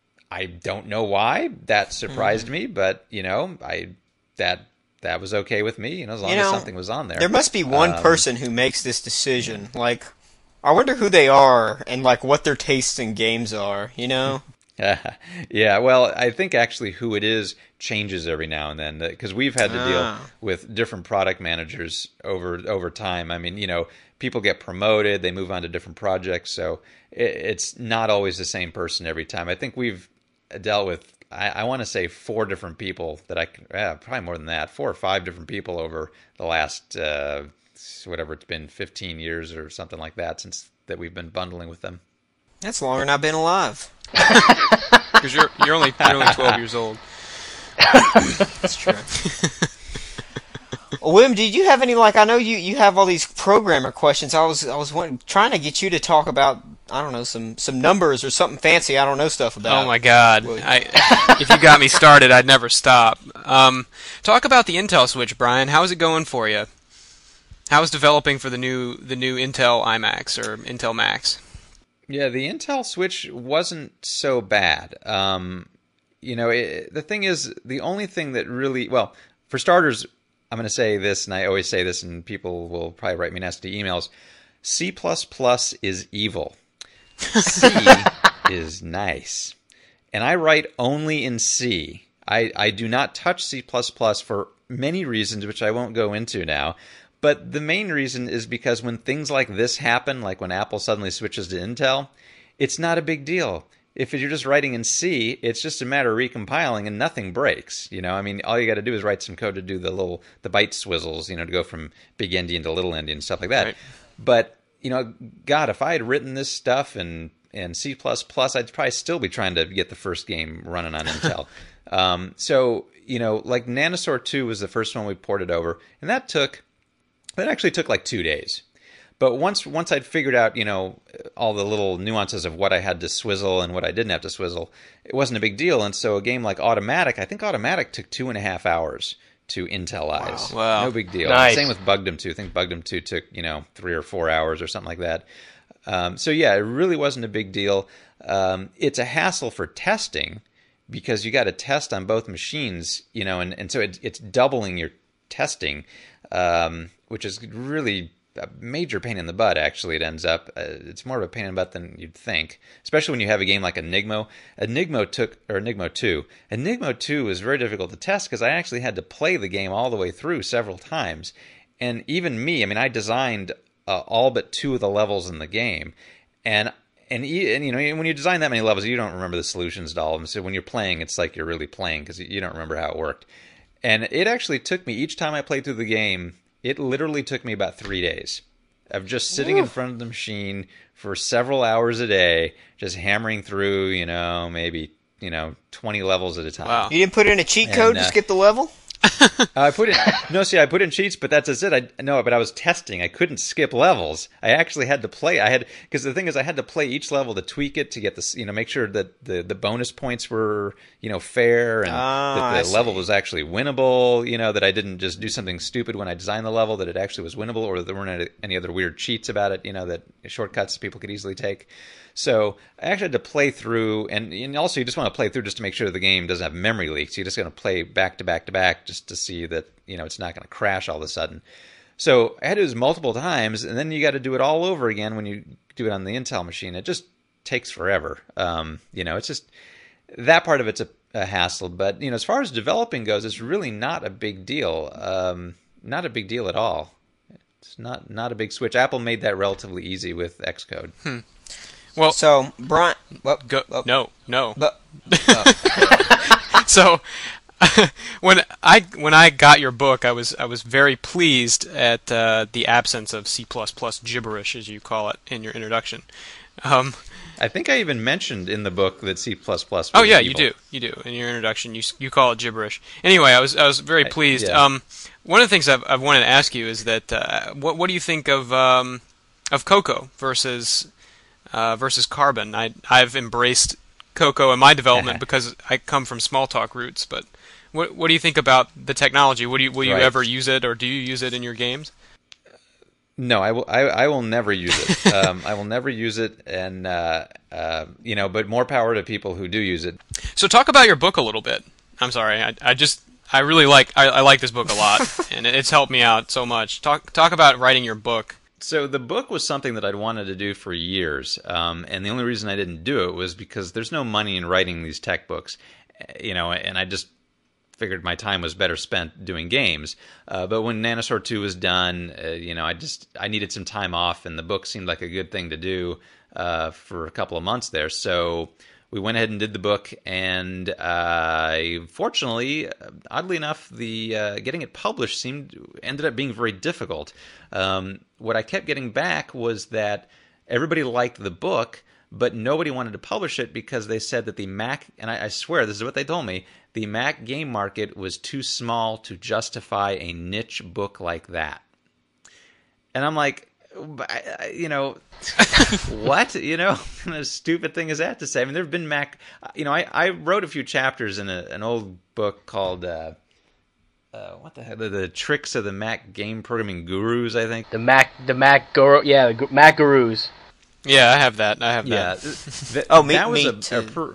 I don't know why. That surprised mm. me, but, you know, I that that was okay with me, you know, as long you know, as something was on there. There must be one um, person who makes this decision, like... I wonder who they are and, like, what their tastes in games are, you know? Yeah, well, I think actually who it is changes every now and then, because we've had to deal ah. with different product managers over over time. I mean, you know, people get promoted, they move on to different projects, so it, it's not always the same person every time. I think we've dealt with, I, I want to say, four different people that I can, yeah, probably more than that, four or five different people over the last... Uh, whatever it's been, fifteen years or something like that since that we've been bundling with them. That's longer than I've been alive. Because you're you're only you're only twelve years old. That's true. Well, William, did you have any, like, I know you, you have all these programmer questions. I was I was wanting, trying to get you to talk about, I don't know, some, some numbers or something fancy I don't know stuff about. Oh my God! I, if you got me started, I'd never stop. Um, talk about the Intel switch, Brian. How is it going for you? How is developing for the new the new Intel iMacs or Intel Macs? Yeah, the Intel Switch wasn't so bad. Um, you know, it, the thing is, the only thing that really, well, for starters, I'm going to say this, and I always say this, and people will probably write me nasty emails. C plus plus is evil. C is nice. And I write only in C. I, I do not touch C plus plus for many reasons, which I won't go into now. But the main reason is because when things like this happen, like when Apple suddenly switches to Intel, it's not a big deal. If you're just writing in C, it's just a matter of recompiling and nothing breaks. You know, I mean, all you got to do is write some code to do the little the byte swizzles, you know, to go from big endian to little endian and stuff like that. Right. But, you know, God, if I had written this stuff in, in C plus plus, I'd probably still be trying to get the first game running on Intel. um, so, you know, like Nanosaur two was the first one we ported over, and that took... That actually took like two days. But once once I'd figured out, you know, all the little nuances of what I had to swizzle and what I didn't have to swizzle, it wasn't a big deal. And so a game like Automatic, I think Automatic took two and a half hours to Intelize. Wow. Wow. No big deal. Nice. Same with Bugdom two. I think Bugdom two took, you know, three or four hours or something like that. Um, so yeah, it really wasn't a big deal. Um, it's a hassle for testing because you got to test on both machines, you know, and, and so it, it's doubling your testing. Um, which is really a major pain in the butt, actually, it ends up. Uh, it's more of a pain in the butt than you'd think, especially when you have a game like Enigmo. Enigmo took, or Enigmo two. Enigmo two was very difficult to test because I actually had to play the game all the way through several times. And even me, I mean, I designed uh, all but two of the levels in the game. And, and, and, you know, when you design that many levels, you don't remember the solutions to all of them. So when you're playing, it's like you're really playing because you don't remember how it worked. And it actually took me, each time I played through the game, it literally took me about three days of just sitting in front of the machine for several hours a day, just hammering through, you know, maybe, you know, twenty levels at a time. Wow. You didn't put in a cheat code And, to uh, skip the level? Uh, I put in no, see, I put in cheats, but that's just it. I no, but I was testing. I couldn't skip levels. I actually had to play. I had because the thing is, I had to play each level to tweak it to get this, you know, make sure that the, the bonus points were, you know, fair and Ah, that I the level see. was actually winnable. You know, that I didn't just do something stupid when I designed the level. That it actually was winnable, or that there weren't any- any other weird cheats about it. You know, that shortcuts people could easily take. So I actually had to play through, and, and also you just want to play through just to make sure the game doesn't have memory leaks. You're just going to play back to back to back just to see that, you know, it's not going to crash all of a sudden. So I had to do this multiple times, and then you got to do it all over again when you do it on the Intel machine. It just takes forever. Um, you know, it's just that part of it's a, a hassle. But you know, as far as developing goes, it's really not a big deal. Um, not a big deal at all. It's not not a big switch. Apple made that relatively easy with Xcode. Hmm. Well, So, Brian... Well, go, well, no, no. But, So when I when I got your book, I was I was very pleased at uh, the absence of C plus plus gibberish, as you call it in your introduction. Um, I think I even mentioned in the book that C plus plus. oh yeah, you do, you do. In your introduction, you you call it gibberish. Anyway, I was I was very I- pleased. yeah. Um, one of the things I've, I've wanted to ask you is that uh, what what do you think of um, of Cocoa versus uh, versus Carbon? I I've embraced Cocoa in my development because I come from Smalltalk roots. But what what do you think about the technology? What do you will you Right. ever use it, or do you use it in your games? No, I will. I, I will never use it. Um, I will never use it, and uh, uh, you know. But more power to people who do use it. So talk about your book a little bit. I'm sorry, I, I just I really like I, I like this book a lot, and it's helped me out so much. Talk talk about writing your book. So the book was something that I'd wanted to do for years, um, and the only reason I didn't do it was because there's no money in writing these tech books, you know. And I just figured my time was better spent doing games. Uh, but when Nanosaur two was done, uh, you know, I just I needed some time off, and the book seemed like a good thing to do uh, for a couple of months there. So we went ahead and did the book, and uh, fortunately, oddly enough, the uh, getting it published seemed ended up being very difficult. Um, what I kept getting back was that everybody liked the book, but nobody wanted to publish it because they said that the Mac, and I, I swear this is what they told me, the Mac game market was too small to justify a niche book like that. And I'm like, I- I- you know, what? You know, what kind of stupid thing is that to say? I mean, there have been Mac, you know, I, I wrote a few chapters in a, an old book called, uh, uh, what the heck? The, the tricks of the Mac game programming gurus, I think. The Mac, the Mac Guru, yeah, the Mac Gurus. Yeah, I have that. I have Yeah. that. Th- Oh, me- that was me a, too. a per-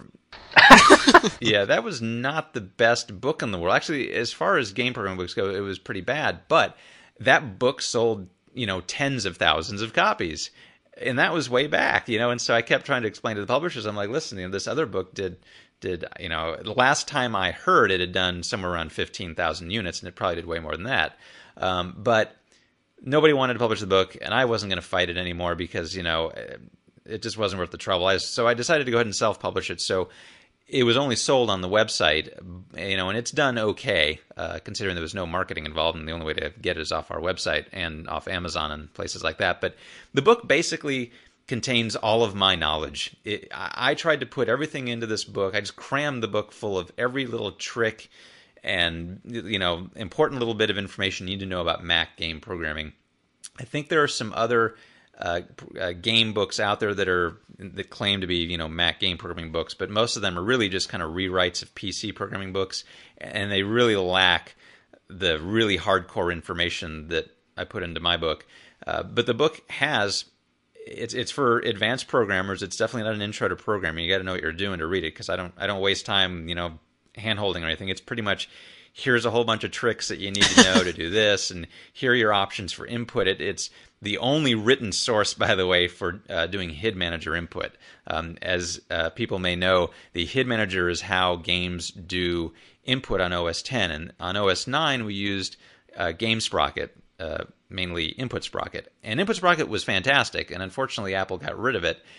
yeah, that was not the best book in the world. Actually, as far as game programming books go, it was pretty bad. But that book sold, you know, tens of thousands of copies, and that was way back, you know. And so I kept trying to explain to the publishers, I'm like, listen, you know, this other book did did you know, the last time I heard it had done somewhere around fifteen thousand units, and it probably did way more than that. Um, but nobody wanted to publish the book, and I wasn't going to fight it anymore because, you know, it just wasn't worth the trouble. I, so I decided to go ahead and self-publish it. So it was only sold on the website, you know, and it's done okay, uh, considering there was no marketing involved, and the only way to get it is off our website and off Amazon and places like that. But the book basically contains all of my knowledge. It, I, I tried to put everything into this book. I just crammed the book full of every little trick and, you know, important little bit of information you need to know about Mac game programming. I think there are some other uh, uh, game books out there that are that claim to be, you know, Mac game programming books, but most of them are really just kind of rewrites of P C programming books, and they really lack the really hardcore information that I put into my book. Uh, but the book has it's it's for advanced programmers. It's definitely not an intro to programming. You got to know what you're doing to read it, because I don't I don't waste time, you know, hand holding or anything. It's pretty much, here's a whole bunch of tricks that you need to know to do this, and here are your options for input. It, it's the only written source, by the way, for uh, doing H I D Manager input. Um, as uh, people may know, the H I D Manager is how games do input on O S ten, and on O S nine we used uh, Game Sprocket, uh, mainly Input Sprocket. And Input Sprocket was fantastic, and unfortunately Apple got rid of it,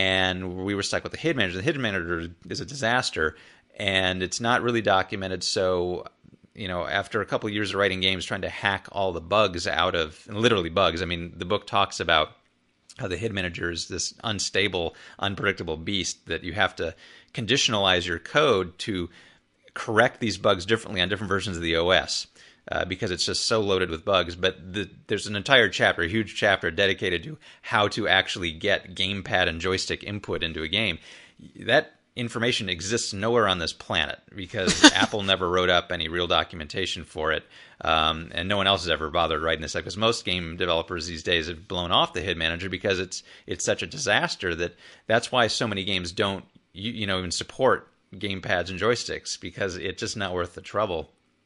and we were stuck with the H I D Manager. The H I D Manager is a disaster, and it's not really documented, so, you know, after a couple of years of writing games, trying to hack all the bugs out of, literally bugs. I mean, the book talks about how the H I D Manager is this unstable, unpredictable beast that you have to conditionalize your code to correct these bugs differently on different versions of the O S. Uh, because it's just so loaded with bugs. But the, there's an entire chapter, a huge chapter, dedicated to how to actually get gamepad and joystick input into a game. That information exists nowhere on this planet, because Apple never wrote up any real documentation for it, um, and no one else has ever bothered writing this up, because most game developers these days have blown off the H I D Manager because it's it's such a disaster that that's why so many games don't you, you know even support gamepads and joysticks, because it's just not worth the trouble.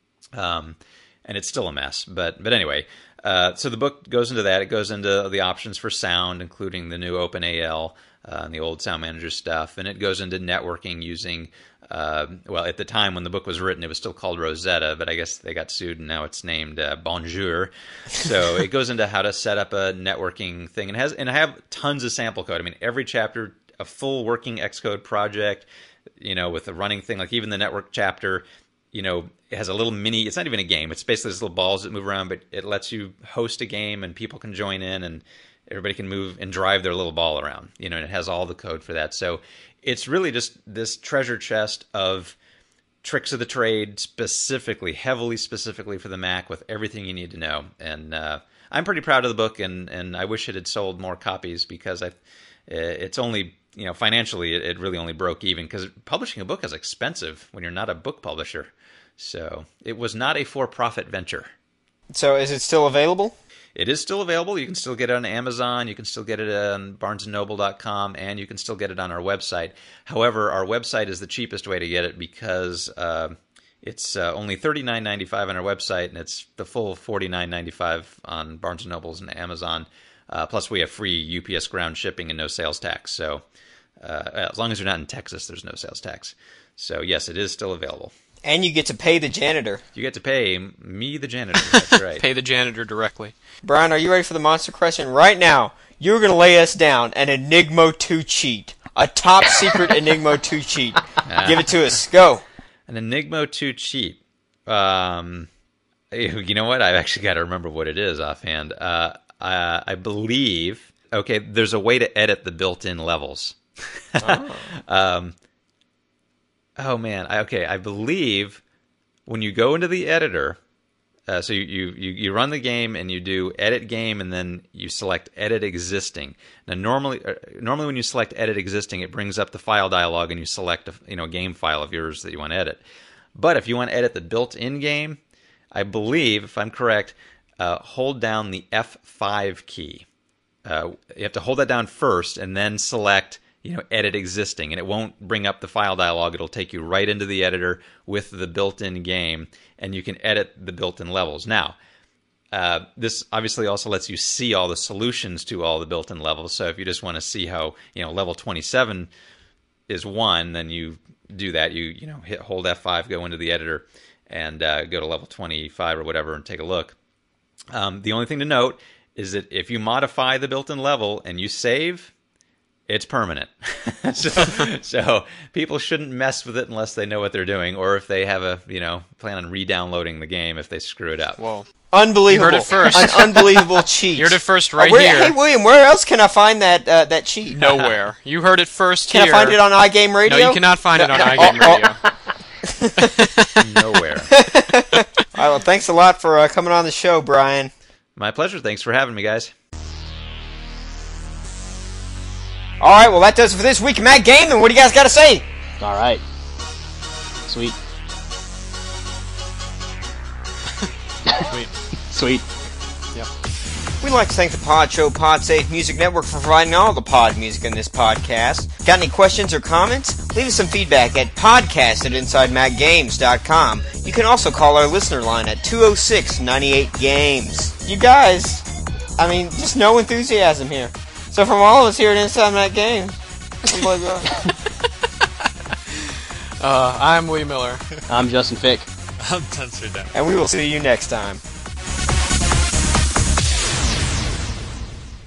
Um, and it's still a mess, but but anyway, uh, so the book goes into that. It goes into the options for sound, including the new OpenAL uh, and the old Sound Manager stuff, and it goes into networking using, uh, well, at the time when the book was written, it was still called Rosetta, but I guess they got sued, and now it's named uh, Bonjour. So it goes into how to set up a networking thing, and has and I have tons of sample code. I mean, every chapter, a full working Xcode project, you know, with a running thing, like even the network chapter. You know, it has a little mini, it's not even a game. It's basically these little balls that move around, but it lets you host a game and people can join in and everybody can move and drive their little ball around, you know, and it has all the code for that. So it's really just this treasure chest of tricks of the trade, specifically, heavily specifically for the Mac, with everything you need to know. And uh, I'm pretty proud of the book, and, and I wish it had sold more copies, because I, it's only, you know, financially, it, it really only broke even, because publishing a book is expensive when you're not a book publisher. So it was not a for-profit venture. So is it still available? It is still available. You can still get it on Amazon. You can still get it on barnes and noble dot com, and you can still get it on our website. However, our website is the cheapest way to get it, because uh, it's uh, only thirty-nine ninety-five on our website, and it's the full forty-nine ninety-five on Barnes and Nobles and Amazon. Uh, plus, we have free U P S ground shipping and no sales tax. So uh, as long as you're not in Texas, there's no sales tax. So yes, it is still available. And you get to pay the janitor. You get to pay me, the janitor. That's right. Pay the janitor directly. Brian, are you ready for the monster question? Right now, you're going to lay us down an Enigmo two cheat. A top secret Enigmo two cheat. Give it to us. Go. An Enigmo two cheat. Um, you know what? I've actually got to remember what it is offhand. Uh, I, I believe... Okay, there's a way to edit the built-in levels. Oh. um, oh, man. I, okay, I believe when you go into the editor... Uh, so you, you, you run the game and you do edit game, and then you select edit existing. Now normally uh, normally when you select edit existing, it brings up the file dialog and you select a you know game file of yours that you want to edit. But if you want to edit the built-in game, I believe, if I'm correct, uh, hold down the F five key. Uh, you have to hold that down first and then select, you know, edit existing, and it won't bring up the file dialog. It'll take you right into the editor with the built-in game, and you can edit the built-in levels. Now, uh, this obviously also lets you see all the solutions to all the built-in levels. So if you just want to see how, you know, level twenty-seven is one, then you do that. You you know hit hold F five, go into the editor, and uh, go to level twenty-five or whatever, and take a look. Um, the only thing to note is that if you modify the built-in level and you save, it's permanent. so, so people shouldn't mess with it unless they know what they're doing, or if they have a, you know, plan on re-downloading the game if they screw it up. Whoa. Unbelievable. You heard it first. An unbelievable cheat. You heard it first right Uh, where- here. Hey, William, where else can I find that uh, that cheat? Nowhere. You heard it first Can here. I find it on iGame Radio? No, you cannot find it on no, iGame oh, Radio. Nowhere. All right, well, thanks a lot for uh, coming on the show, Brian. My pleasure. Thanks for having me, guys. All right, well, that does it for this week of Matt Gaming. What do you guys got to say? All right. Sweet. Sweet. Sweet. We'd like to thank the Pod Show PodSafe Music Network for providing all the pod music in this podcast. Got any questions or comments? Leave us some feedback at podcast at inside mac games dot com. You can also call our listener line at two oh six, nine eight, games. You guys, I mean, just no enthusiasm here. So from all of us here at Inside Mac Games, Uh, I'm William Miller. I'm Justin Fick. I'm Tunster Down. and we will see you next time.